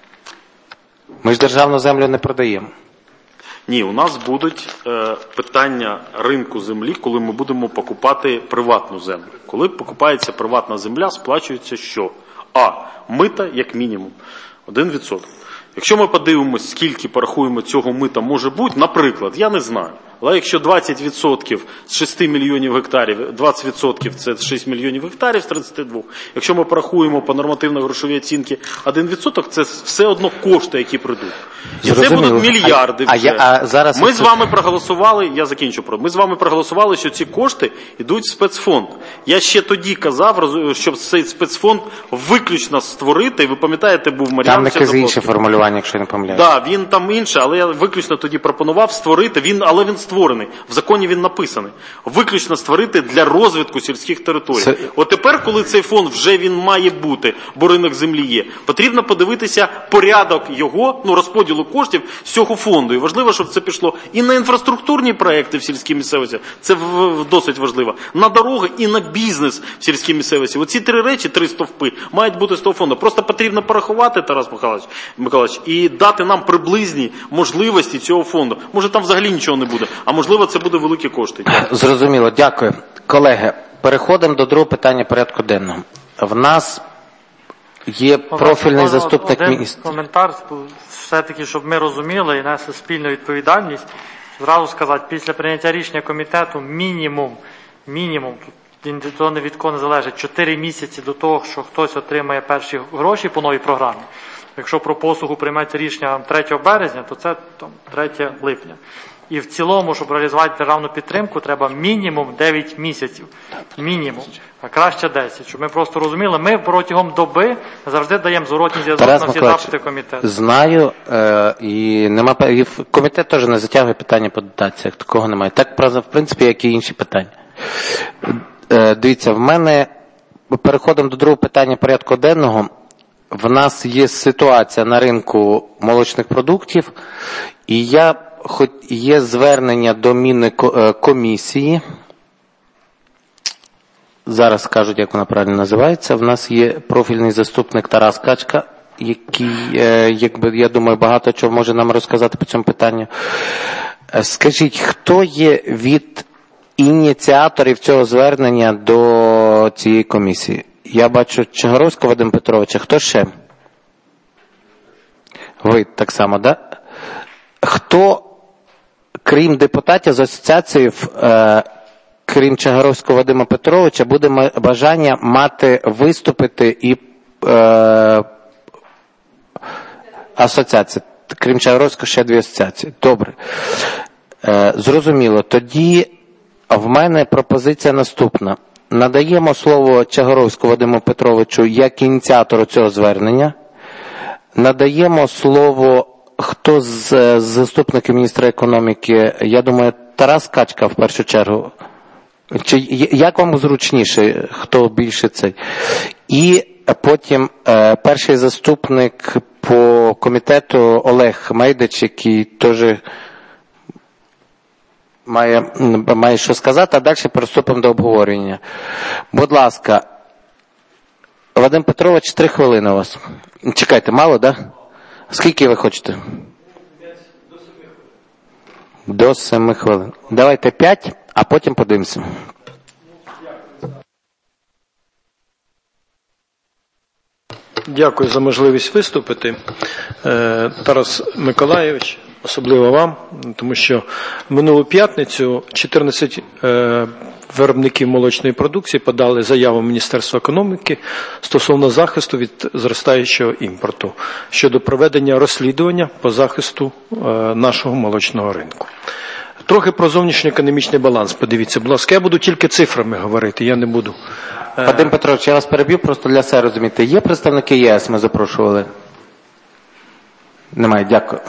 Ми ж державну землю не продаємо. Ні, у нас будуть питання ринку землі, коли ми будемо покупати приватну землю. Коли покупається приватна земля, сплачується що? Мита як мінімум 1%. Якщо ми подивимося, скільки порахуємо цього мита може бути, наприклад, я не знаю, але якщо 20% з 6 мільйонів гектарів, 20% це 6 мільйонів гектарів з 32, якщо ми порахуємо по нормативно-грошовій оцінці 1%, це все одно кошти, які прийдуть. І це будуть мільярди вже. Ми з вами проголосували, я закінчу, ми з вами проголосували, що ці кошти йдуть в спецфонд. Я ще тоді казав, щоб цей спецфонд виключно створити, і ви пам'ятаєте, був Мар'ян. Там якесь інше формулювання, якщо я не помиляюсь. Так, він там інше, але я виключно тоді пропонував створити, але він створений, в законі він написаний, виключно створити для розвитку сільських територій. От тепер, коли цей фонд вже він має бути, бо ринок землі є, потрібно подивитися порядок його, розподілу коштів з цього фонду. І важливо, щоб це пішло і на інфраструктурні проекти в сільській місцевості, це досить важливо, на дороги і на бізнес в сільській місцевості. Оці три речі, три стовпи, мають бути з того фонду. Просто потрібно порахувати, Тарас Михайлович, і дати нам приблизні можливості цього фонду. Може там взагалі нічого не буде, а можливо це буде великі кошти. Дякую. Зрозуміло, дякую. Колеги, переходимо до другого питання порядку денного. В нас є профільний заступник міністра. Коментар, все-таки, щоб ми розуміли і несли спільну відповідальність, зразу сказати, після прийняття рішення комітету мінімум, то не від кого не залежить, 4 місяці до того, що хтось отримає перші гроші по новій програмі. Якщо про послугу прийметься рішення 3 березня, то це 3 липня. І в цілому, щоб реалізувати державну підтримку, треба мінімум 9 місяців. Мінімум. А краще 10. Щоб ми просто розуміли, ми протягом доби завжди даємо зворотній зв'язок на всі запити комітету. Знаю, і комітет теж не затягує питання по дотаціях. Такого немає. Так, в принципі, як і інші питання. Дивіться, в мене, переходимо до другого питання порядку денного. В нас є ситуація на ринку молочних продуктів, і є звернення до Мінекомісії. Зараз скажуть, як вона правильно називається. В нас є профільний заступник Тарас Качка, який, я думаю, багато чого може нам розказати по цьому питанню. Скажіть, хто є від ініціаторів цього звернення до цієї комісії? Я бачу Чагаровського Вадима Петровича. Хто ще? Ви так само, да? Хто, крім депутатів з асоціації, крім Чагаровського Вадима Петровича, буде бажання мати виступити і асоціації? Крім Чагаровського, ще 2 асоціації. Добре. Зрозуміло. Тоді в мене пропозиція наступна. Надаємо слово Чагоровську Вадиму Петровичу як ініціатору цього звернення. Надаємо слово, хто з заступників міністра економіки, я думаю, Тарас Качка в першу чергу. Чи як вам зручніше, хто більше цей? І потім перший заступник по комітету Олег Мейдич, який теж має що сказати, а далі приступимо до обговорення. Будь ласка, Вадим Петрович, 3 хвилини у вас. Чекайте, мало, так? Да? Скільки ви хочете? До 7 хвилин. Давайте 5, а потім подивимося. Дякую за можливість виступити. Тарас Миколайович, особливо вам, тому що минулу п'ятницю 14 виробників молочної продукції подали заяву Міністерства економіки стосовно захисту від зростаючого імпорту щодо проведення розслідування по захисту нашого молочного ринку. Трохи про зовнішньоекономічний баланс. Подивіться, будь ласка, я буду тільки цифрами говорити, я не буду. Вадим Петрович, я вас переб'ю, просто для себе розуміти. Є представники ЄС, ми запрошували? Немає, дякую.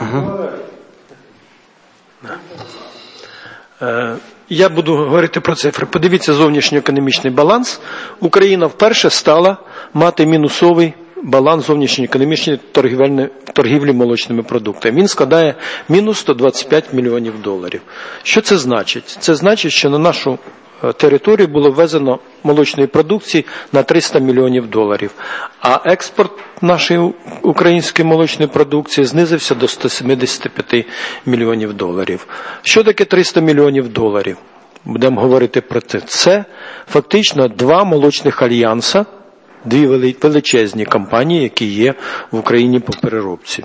Я буду говорити про цифри. Подивіться зовнішньоекономічний баланс. Україна вперше стала мати мінусовий баланс зовнішньоекономічної торгівлі молочними продуктами. Він складає мінус 125 мільйонів доларів. Що це значить? Це значить, що на нашу територію було ввезено молочної продукції на 300 мільйонів доларів, а експорт нашої української молочної продукції знизився до 175 мільйонів доларів. Що таке 300 мільйонів доларів? Будемо говорити про це. Це фактично 2 молочних альянса, 2 величезні компанії, які є в Україні по переробці.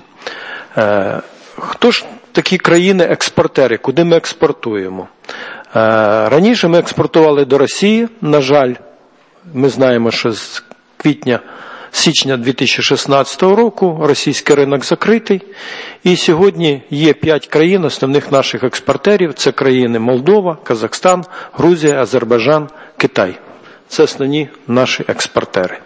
Хто ж такі країни-експортери? Куди ми експортуємо? Раніше ми експортували до Росії, на жаль, ми знаємо, що з січня 2016 року російський ринок закритий, і сьогодні є 5 країн основних наших експортерів, це країни Молдова, Казахстан, Грузія, Азербайджан, Китай. Це основні наші експортери.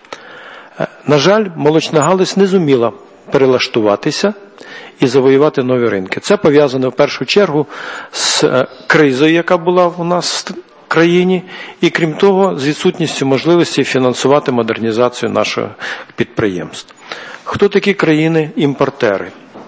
На жаль, молочна галузь не зуміла перелаштуватися і завоювати нові ринки. Це пов'язано в першу чергу з кризою, яка була у нас в країні, і крім того, з відсутністю можливості фінансувати модернізацію нашого підприємств. Хто такі країни-імпортери?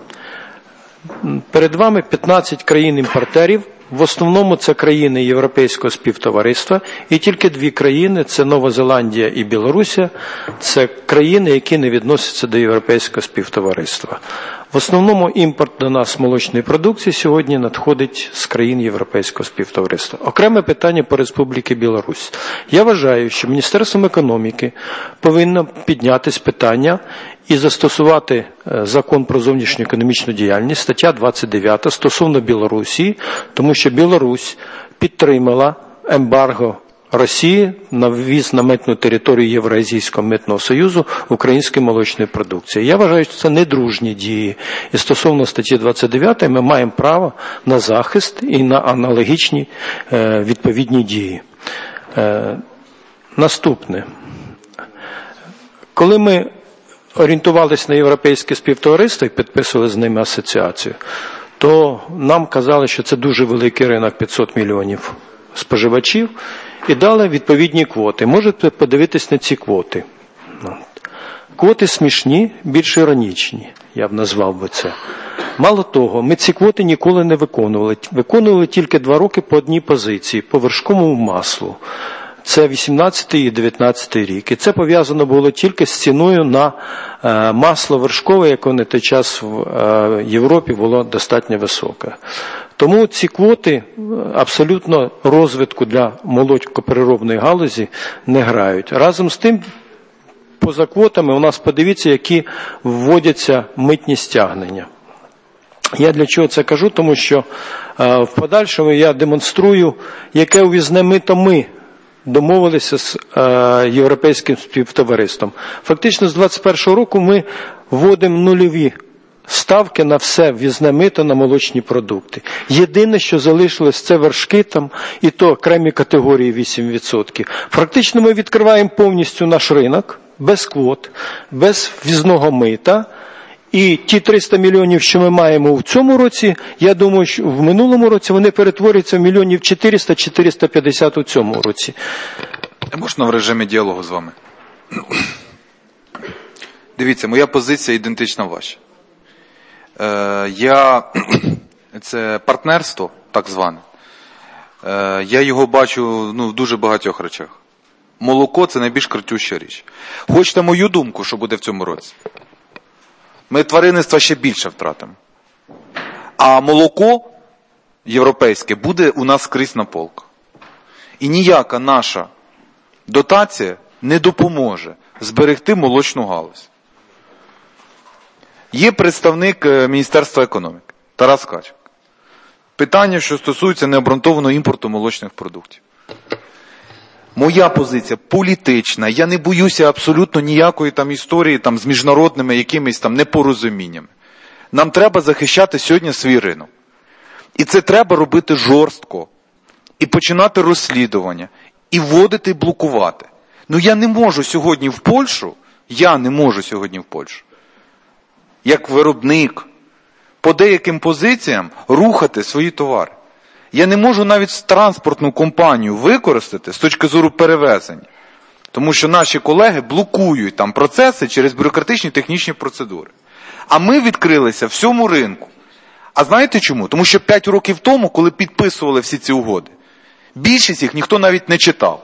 Перед вами 15 країн-імпортерів. В основному це країни Європейського співтовариства, і тільки 2 країни, це Нова Зеландія і Білорусія, це країни, які не відносяться до Європейського співтовариства. В основному імпорт до нас молочної продукції сьогодні надходить з країн Європейського співтовариства. Окреме питання по Республіці Білорусь. Я вважаю, що Міністерством економіки повинно піднятись питання і застосувати закон про зовнішню економічну діяльність, стаття 29 стосовно Білорусі, тому що Білорусь підтримала ембарго Росії на ввіз на митну територію Євразійського митного союзу української молочної продукції. Я вважаю, що це недружні дії. І стосовно статті 29 ми маємо право на захист і на аналогічні відповідні дії. Наступне. Коли ми орієнтувалися на європейське співтовариство і підписували з ними асоціацію, то нам казали, що це дуже великий ринок, 500 мільйонів споживачів, і дали відповідні квоти. Можете подивитись на ці квоти. Квоти смішні, більш іронічні, я б назвав би це. Мало того, ми ці квоти ніколи не виконували. Виконували тільки 2 роки по одній позиції, по вершковому маслу. Це 18 і 19 рік. І це пов'язано було тільки з ціною на масло вершкове, яке на той час в Європі було достатньо високе. Тому ці квоти абсолютно розвитку для молочкопереробної галузі не грають. Разом з тим, поза квотами у нас, подивіться, які вводяться митні стягнення. Я для чого це кажу? Тому що в подальшому я демонструю, яке увізне мито ми домовилися з європейським співтовариством. Фактично з 2021 року ми вводимо нульові ставки на все ввізне мито на молочні продукти. Єдине, що залишилось, це вершки там, і то окремі категорії 8%. Фактично ми відкриваємо повністю наш ринок, без квот, без ввізного мита. І ті 300 мільйонів, що ми маємо в цьому році, я думаю, що в минулому році вони перетворюються в мільйонів 400-450 у цьому році. Можна в режимі діалогу з вами? Дивіться, моя позиція ідентична вашій. Це партнерство, так зване. Я його бачу в дуже багатьох речах. Молоко – це найбільш кричуща річ. Хочете мою думку, що буде в цьому році? Ми тваринництва ще більше втратимо. А молоко європейське буде у нас скрізь на полках. І ніяка наша дотація не допоможе зберегти молочну галузь. Є представник Міністерства економіки Тарас Качик. Питання, що стосується необґрунтованого імпорту молочних продуктів. Моя позиція політична, я не боюся абсолютно ніякої там історії там, з міжнародними якимись там непорозуміннями. Нам треба захищати сьогодні свій ринок. І це треба робити жорстко. І починати розслідування. І вводити і блокувати. Ну я не можу сьогодні в Польщу, як виробник, по деяким позиціям рухати свої товари. Я не можу навіть транспортну компанію використати з точки зору перевезення. Тому що наші колеги блокують там процеси через бюрократичні технічні процедури. А ми відкрилися всьому ринку. А знаєте чому? Тому що 5 років тому, коли підписували всі ці угоди, більшість їх ніхто навіть не читав.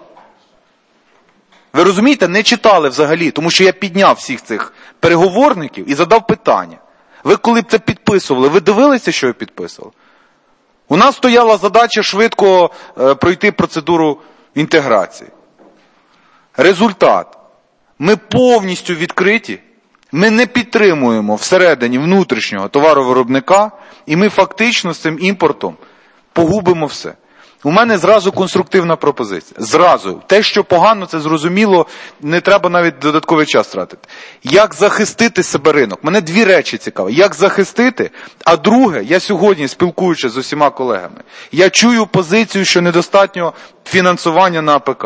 Ви розумієте, не читали взагалі, тому що я підняв всіх цих переговорників і задав питання. Ви коли б це підписували, ви дивилися, що ви підписували? У нас стояла задача швидко пройти процедуру інтеграції. Результат. Ми повністю відкриті, ми не підтримуємо всередині внутрішнього товаровиробника, і ми фактично з цим імпортом погубимо все. У мене зразу конструктивна пропозиція. Зразу. Те, що погано, це зрозуміло, не треба навіть додатковий час тратити. Як захистити себе ринок? Мене 2 речі цікаві. Як захистити? А друге, я сьогодні, спілкуючись з усіма колегами, я чую позицію, що недостатньо фінансування на АПК.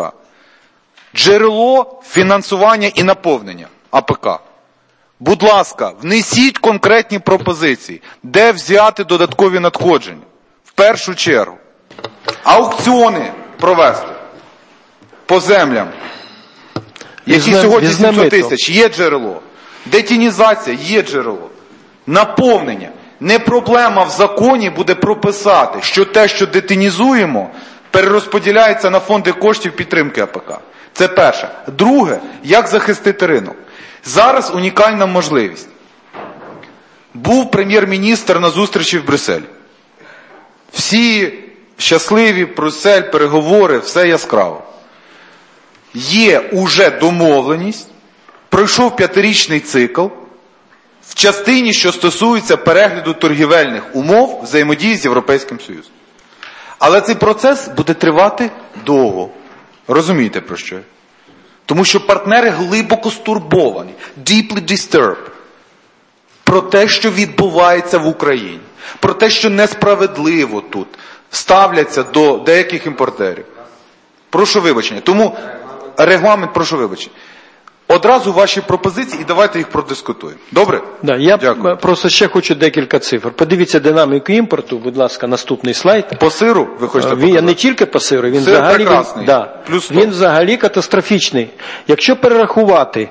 Джерело фінансування і наповнення АПК. Будь ласка, внесіть конкретні пропозиції, де взяти додаткові надходження. В першу чергу. Аукціони провести по землям, які сьогодні 700 тисяч, є джерело. Детінізація, є джерело. Наповнення. Не проблема в законі буде прописати, що те, що детінізуємо, перерозподіляється на фонди коштів підтримки АПК. Це перше. Друге, як захистити ринок. Зараз унікальна можливість. Був прем'єр-міністр на зустрічі в Брюсселі. Всі щасливі, Брюссель, переговори, все яскраво. Є уже домовленість, пройшов 5-річний цикл в частині, що стосується перегляду торгівельних умов взаємодії з Європейським Союзом. Але цей процес буде тривати довго. Розумієте про що? Тому що партнери глибоко стурбовані, deeply disturbed, про те, що відбувається в Україні, про те, що несправедливо тут ставляться до деяких імпортерів. Прошу вибачення. Тому регламент, прошу вибачення. Одразу ваші пропозиції і давайте їх продискутуємо. Добре? Да, я просто ще хочу декілька цифр. Подивіться динаміку імпорту, будь ласка, наступний слайд. По сиру ви хочете показати? Не тільки по сиру, він Сир взагалі, прекрасний. Він взагалі катастрофічний. Якщо перерахувати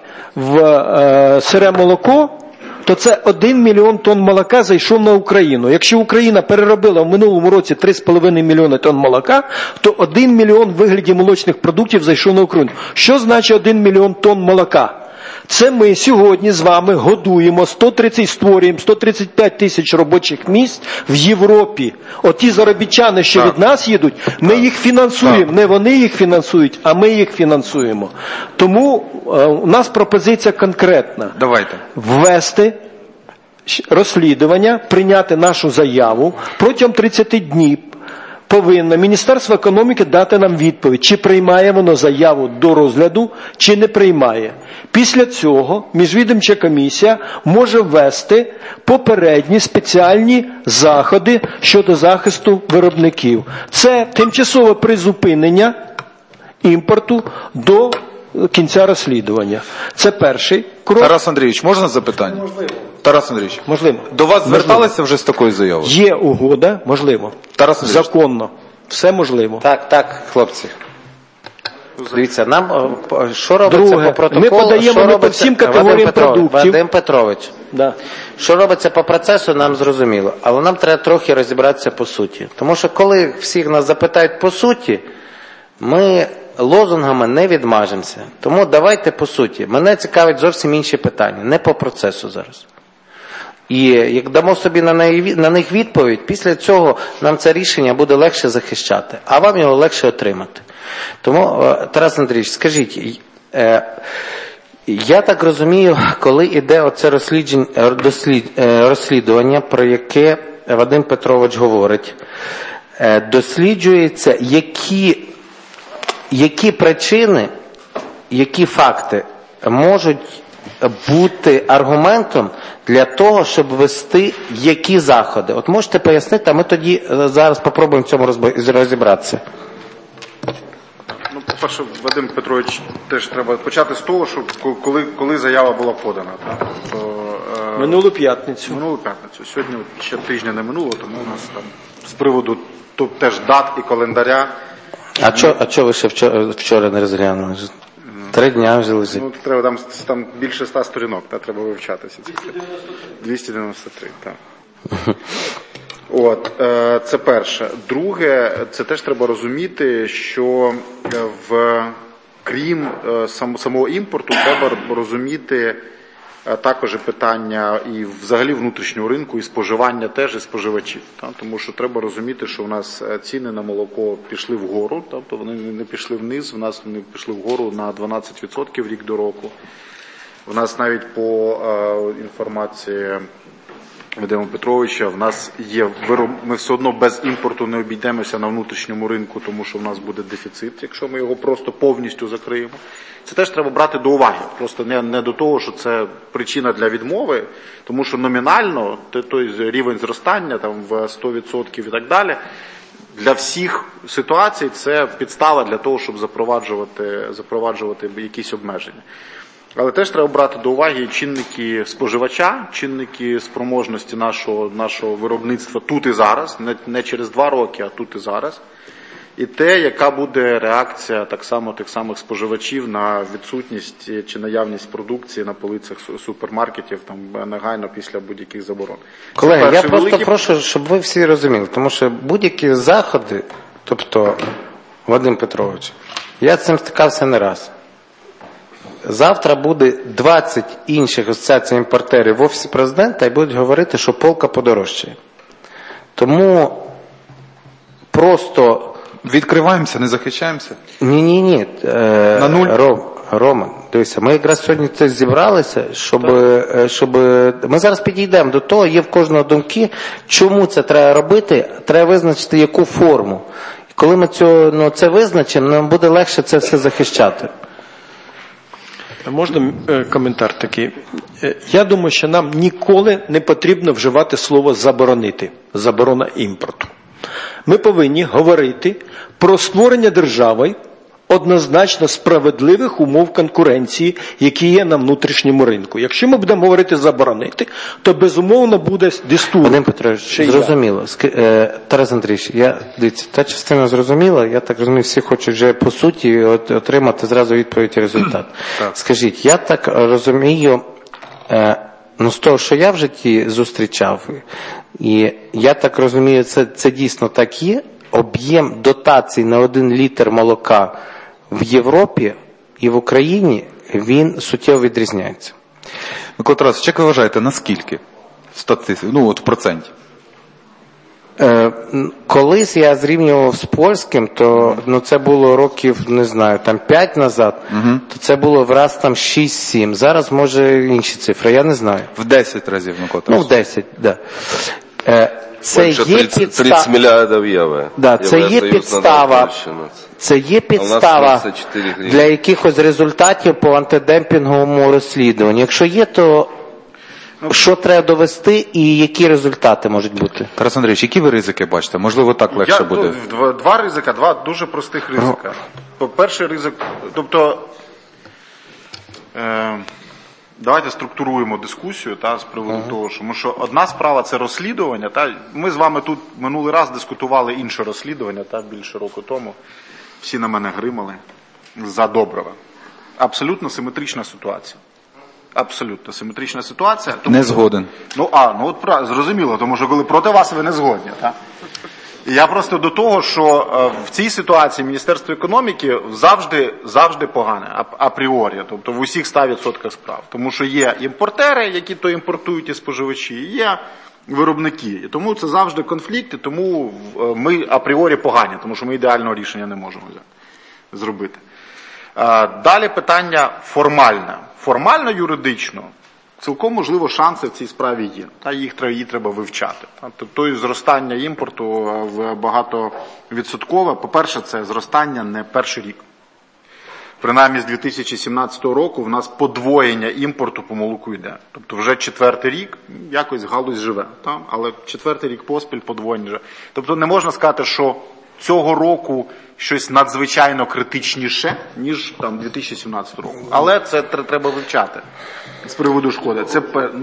в сире молоко, то це 1 мільйон тонн молока зайшов на Україну. Якщо Україна переробила в минулому році 3,5 мільйони тонн молока, то 1 мільйон в вигляді молочних продуктів зайшов на Україну. Що значить 1 мільйон тонн молока? Це ми сьогодні з вами годуємо, створюємо 135 тисяч робочих місць в Європі. Оті заробітчани, що від нас їдуть, ми їх фінансуємо. Не вони їх фінансують, а ми їх фінансуємо. Тому у нас пропозиція конкретна. Давайте. Ввести розслідування, прийняти нашу заяву протягом 30 днів. повинно Міністерство економіки дати нам відповідь, чи приймає воно заяву до розгляду, чи не приймає. Після цього міжвідомча комісія може ввести попередні спеціальні заходи щодо захисту виробників. Це тимчасове призупинення імпорту до кінця розслідування. Це перший крок. Тарас Андрійович, можна запитання? Можливо. Тарас Андрійович, можливо. До вас зверталися вже з такою заявою? Є угода, можливо. Тарас Андрійович. Законно. Все можливо. Так, хлопці. Дивіться, нам що робиться Друге, по протоколу? ми подаємо по всім категоріям продуктів. Вадим Петрович, да. Що робиться по процесу, нам зрозуміло. Але нам треба трохи розібратися по суті. Тому що коли всіх нас запитають по суті, ми лозунгами не відмажемося. Тому давайте по суті. Мене цікавить зовсім інші питання, не по процесу зараз. І як дамо собі на них відповідь, після цього нам це рішення буде легше захищати, а вам його легше отримати. Тому, Тарас Андрійович, скажіть, я так розумію, коли йде оце розслідування, про яке Вадим Петрович говорить, досліджується, які причини, які факти можуть бути аргументом для того, щоб вести які заходи. От можете пояснити, а ми тоді зараз спробуємо в цьому розібратися. Ну, по-перше, Вадим Петрович, теж треба почати з того, що коли заява була подана. Так? Минулу п'ятницю. Сьогодні ще тижня не минуло, тому у нас там з приводу теж дат і календаря. А чого ви ще вчора не розглянули? 3 дня вже лежить. Ну, треба там більше 100 сторінок, треба вивчатися. 293, так. От, це перше. Друге, це теж треба розуміти, що крім самого імпорту, треба розуміти також питання і взагалі внутрішнього ринку, і споживання теж, і споживачів. Тому що треба розуміти, що в нас ціни на молоко пішли вгору, тобто вони не пішли вниз, в нас вони пішли вгору на 12% рік до року. В нас навіть по інформації Вадима Петровича, в нас є ми все одно без імпорту не обійдемося на внутрішньому ринку, тому що в нас буде дефіцит, якщо ми його просто повністю закриємо. Це теж треба брати до уваги, просто не до того, що це причина для відмови, тому що номінально той рівень зростання там в 100% і так далі, для всіх ситуацій це підстава для того, щоб запроваджувати якісь обмеження. Але теж треба брати до уваги чинники споживача, чинники спроможності нашого виробництва тут і зараз, не через 2 роки, а тут і зараз. І те, яка буде реакція так само тих самих споживачів на відсутність чи наявність продукції на полицях супермаркетів там негайно після будь-яких заборон. Колеги, я просто прошу, щоб ви всі розуміли, тому що будь-які заходи, тобто, Вадим Петрович, я з цим стикався не раз. Завтра буде 20 інших асоціацій імпортерів в Офісі Президента і будуть говорити, що полка подорожчає. Тому просто... Відкриваємося, не захищаємося? Ні. На нуль? Роман, дивися, ми якраз сьогодні це зібралися, щоб... Ми зараз підійдемо до того, є в кожного думки, чому це треба робити, треба визначити, яку форму. І коли ми це визначимо, нам буде легше це все захищати. Можна коментар такий? Я думаю, що нам ніколи не потрібно вживати слово «заборонити», заборона імпорту. Ми повинні говорити про створення держави однозначно справедливих умов конкуренції, які є на внутрішньому ринку. Якщо ми будемо говорити «заборонити», то безумовно буде дистурб. Вадим Петрович, зрозуміло. Тарас Андрійович, дивіться, та частина зрозуміла, я так розумію, всі хочуть вже по суті отримати зразу відповідь і результат. Скажіть, я так розумію, з того, що я в житті зустрічав, і я так розумію, це дійсно так є, об'єм дотацій на 1 літр молока в Європі і в Україні, він суттєво відрізняється. Микола Тарасович, як ви вважаєте, наскільки? В проценті? Колись я зрівнював з польським, то це було років, не знаю, 5 назад, то це було враз 6-7. Зараз, може, інші цифри, я не знаю. В 10 разів, Микола Тарасович? В 10, так. Це є 30 мільярдів євро. Да, це є підстава. Це є підстава для якихось результатів по антидемпінговому розслідуванню. Якщо є, то що треба довести і які результати можуть бути? Тарас Андрійович, які ви ризики бачите? Можливо, так легше буде. Два ризика, два дуже простих ризика. Перший ризик, тобто, давайте структуруємо дискусію з приводу того, що одна справа – це розслідування. Ми з вами тут минулий раз дискутували інше розслідування, більше року тому. Всі на мене гримали за Доброва. Абсолютно симетрична ситуація. Абсолютно симетрична ситуація. Не згоден. Зрозуміло, тому що коли проти вас ви не згодні. І я просто до того, що в цій ситуації Міністерство економіки завжди погане, апріорі, тобто в усіх 100% справ. Тому що є імпортери, які то імпортують і споживачі, і є виробники. І тому це завжди конфлікт, і тому ми апріорі погані, тому що ми ідеального рішення не можемо зробити. Далі питання формальне. Формально, юридично, цілком можливо шанси в цій справі є. Її треба вивчати. Тобто зростання імпорту в багатовідсоткове, по-перше, це зростання не перший рік. Принаймні з 2017 року в нас подвоєння імпорту по молоку йде. Тобто вже 4-й рік якось галузь живе. Але 4-й рік поспіль подвоєння живе. Тобто не можна сказати, що цього року щось надзвичайно критичніше, ніж 2017 року. Але це треба вивчати з приводу шкоди. Це,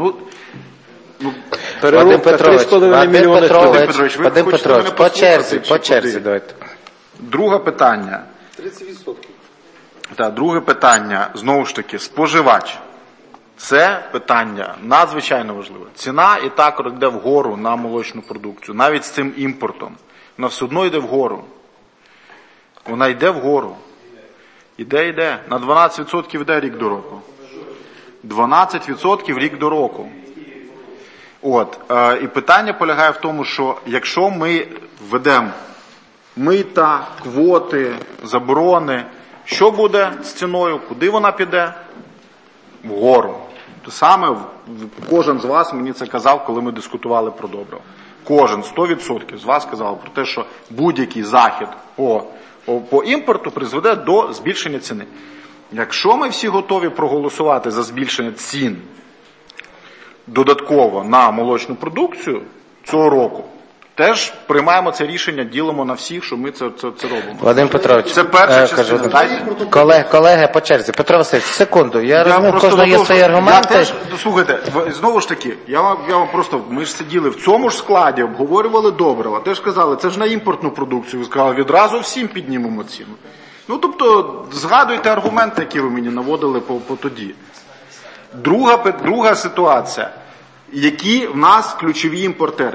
Вадим Петрович, по черзі давайте. Друге питання. 30%. Друге питання, знову ж таки, споживач. Це питання надзвичайно важливе. Ціна і так йде вгору на молочну продукцію, навіть з цим імпортом. Вона все одно йде вгору. Вона йде вгору. Йде. На 12% йде рік до року. 12% рік до року. І питання полягає в тому, що якщо ми введемо мита, квоти, заборони, що буде з ціною, куди вона піде? Вгору. Те саме кожен з вас мені це казав, коли ми дискутували про Доброго. Кожен 100% з вас казав про те, що будь-який захід по імпорту призведе до збільшення ціни. Якщо ми всі готові проголосувати за збільшення цін додатково на молочну продукцію цього року, теж приймаємо це рішення, ділимо на всіх, що ми це робимо. Вадим Петрович, це перша частина. Колеги по черзі. Петро Васильович, секунду. Я розумію, кожного є свої аргументи. Слухайте, знову ж таки, я вам просто, ми ж сиділи в цьому ж складі, обговорювали Добрива, теж казали, це ж на імпортну продукцію. Ви сказали, відразу всім піднімемо ціну. Тобто, згадуйте аргументи, які ви мені наводили по тоді. Друга ситуація. Які в нас ключові імпортери?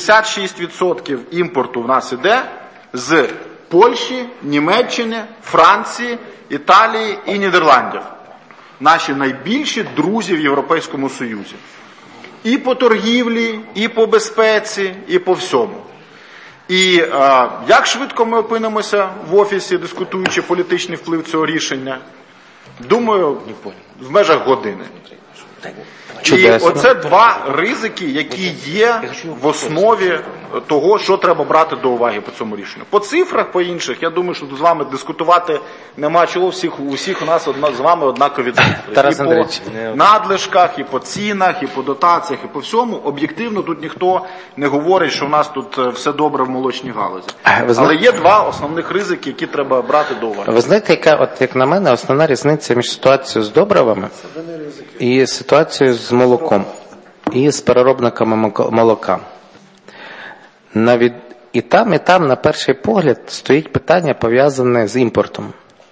76% імпорту в нас іде з Польщі, Німеччини, Франції, Італії і Нідерландів. Наші найбільші друзі в Європейському Союзі. І по торгівлі, і по безпеці, і по всьому. І як швидко ми опинимося в офісі, дискутуючи політичний вплив цього рішення? Думаю, в межах години. Чудесно. І оце два ризики, які є в основі того, що треба брати до уваги по цьому рішенню. По цифрах, по інших, я думаю, що з вами дискутувати нема чого, усіх у нас з вами однакові цифри. І по надлишках, і по цінах, і по дотаціях, і по всьому. Об'єктивно тут ніхто не говорить, що в нас тут все добре в молочній галузі. Але є два основних ризики, які треба брати до уваги. Ви знаєте, яка, як на мене, основна різниця між ситуацією з добривами і ситуацією з молоком, і з переробниками молока. І там, на перший погляд, стоїть питання, пов'язане з імпортом.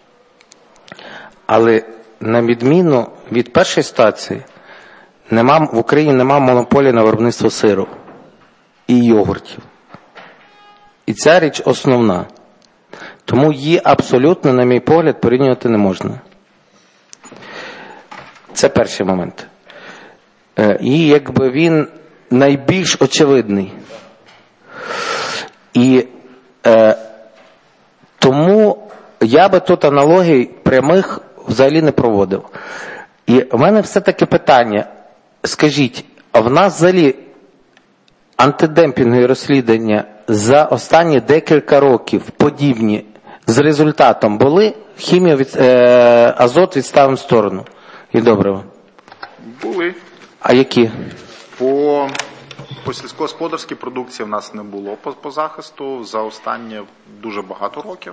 Але, на відміну від першої ситуації, в Україні немає монополії на виробництво сиру і йогуртів. І ця річ основна. Тому її абсолютно, на мій погляд, порівнювати не можна. Це перший момент. І якби він найбільш очевидний. І тому я би тут аналогій прямих взагалі не проводив. І в мене все-таки питання. Скажіть, а в нас взагалі антидемпінгові розслідування за останні декілька років подібні з результатом були? Хімію, азот відставимо в сторону. І доброго. Були. А які? По сільськогосподарській продукції в нас не було по захисту за останні дуже багато років.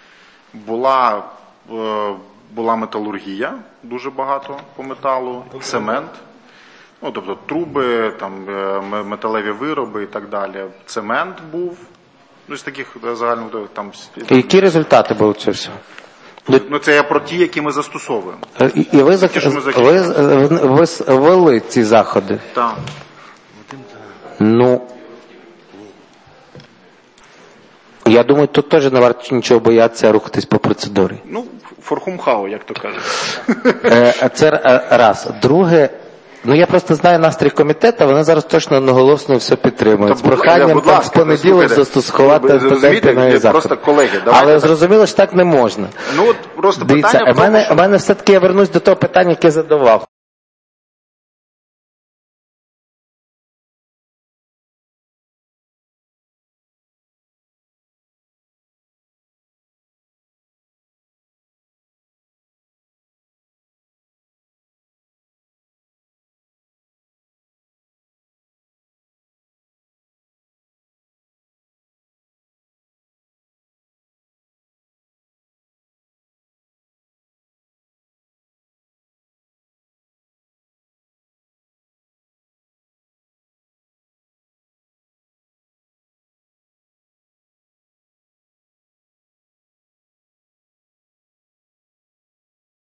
Була металургія, дуже багато по металу, цемент, ну, тобто труби, там, металеві вироби і так далі. Цемент був, ну, з таких загальних там. Які результати були цього всього? Ну, це я про ті, які ми застосовуємо. І ви ввели ці заходи? Так. Ну, я думаю, тут теж не варто нічого боятися рухатись по процедурі. Ну, форхумхау, як то кажуть. Це раз. Друге, ну я просто знаю настрій комітету, вони зараз точно одноголосно все підтримують. З проханням там в понеділок застосувати антидемпінгові заходи. Але зрозуміло, що так не можна. Ну, от просто дивіться, питання в тому, у мене все-таки я вернусь до того питання, яке задавав.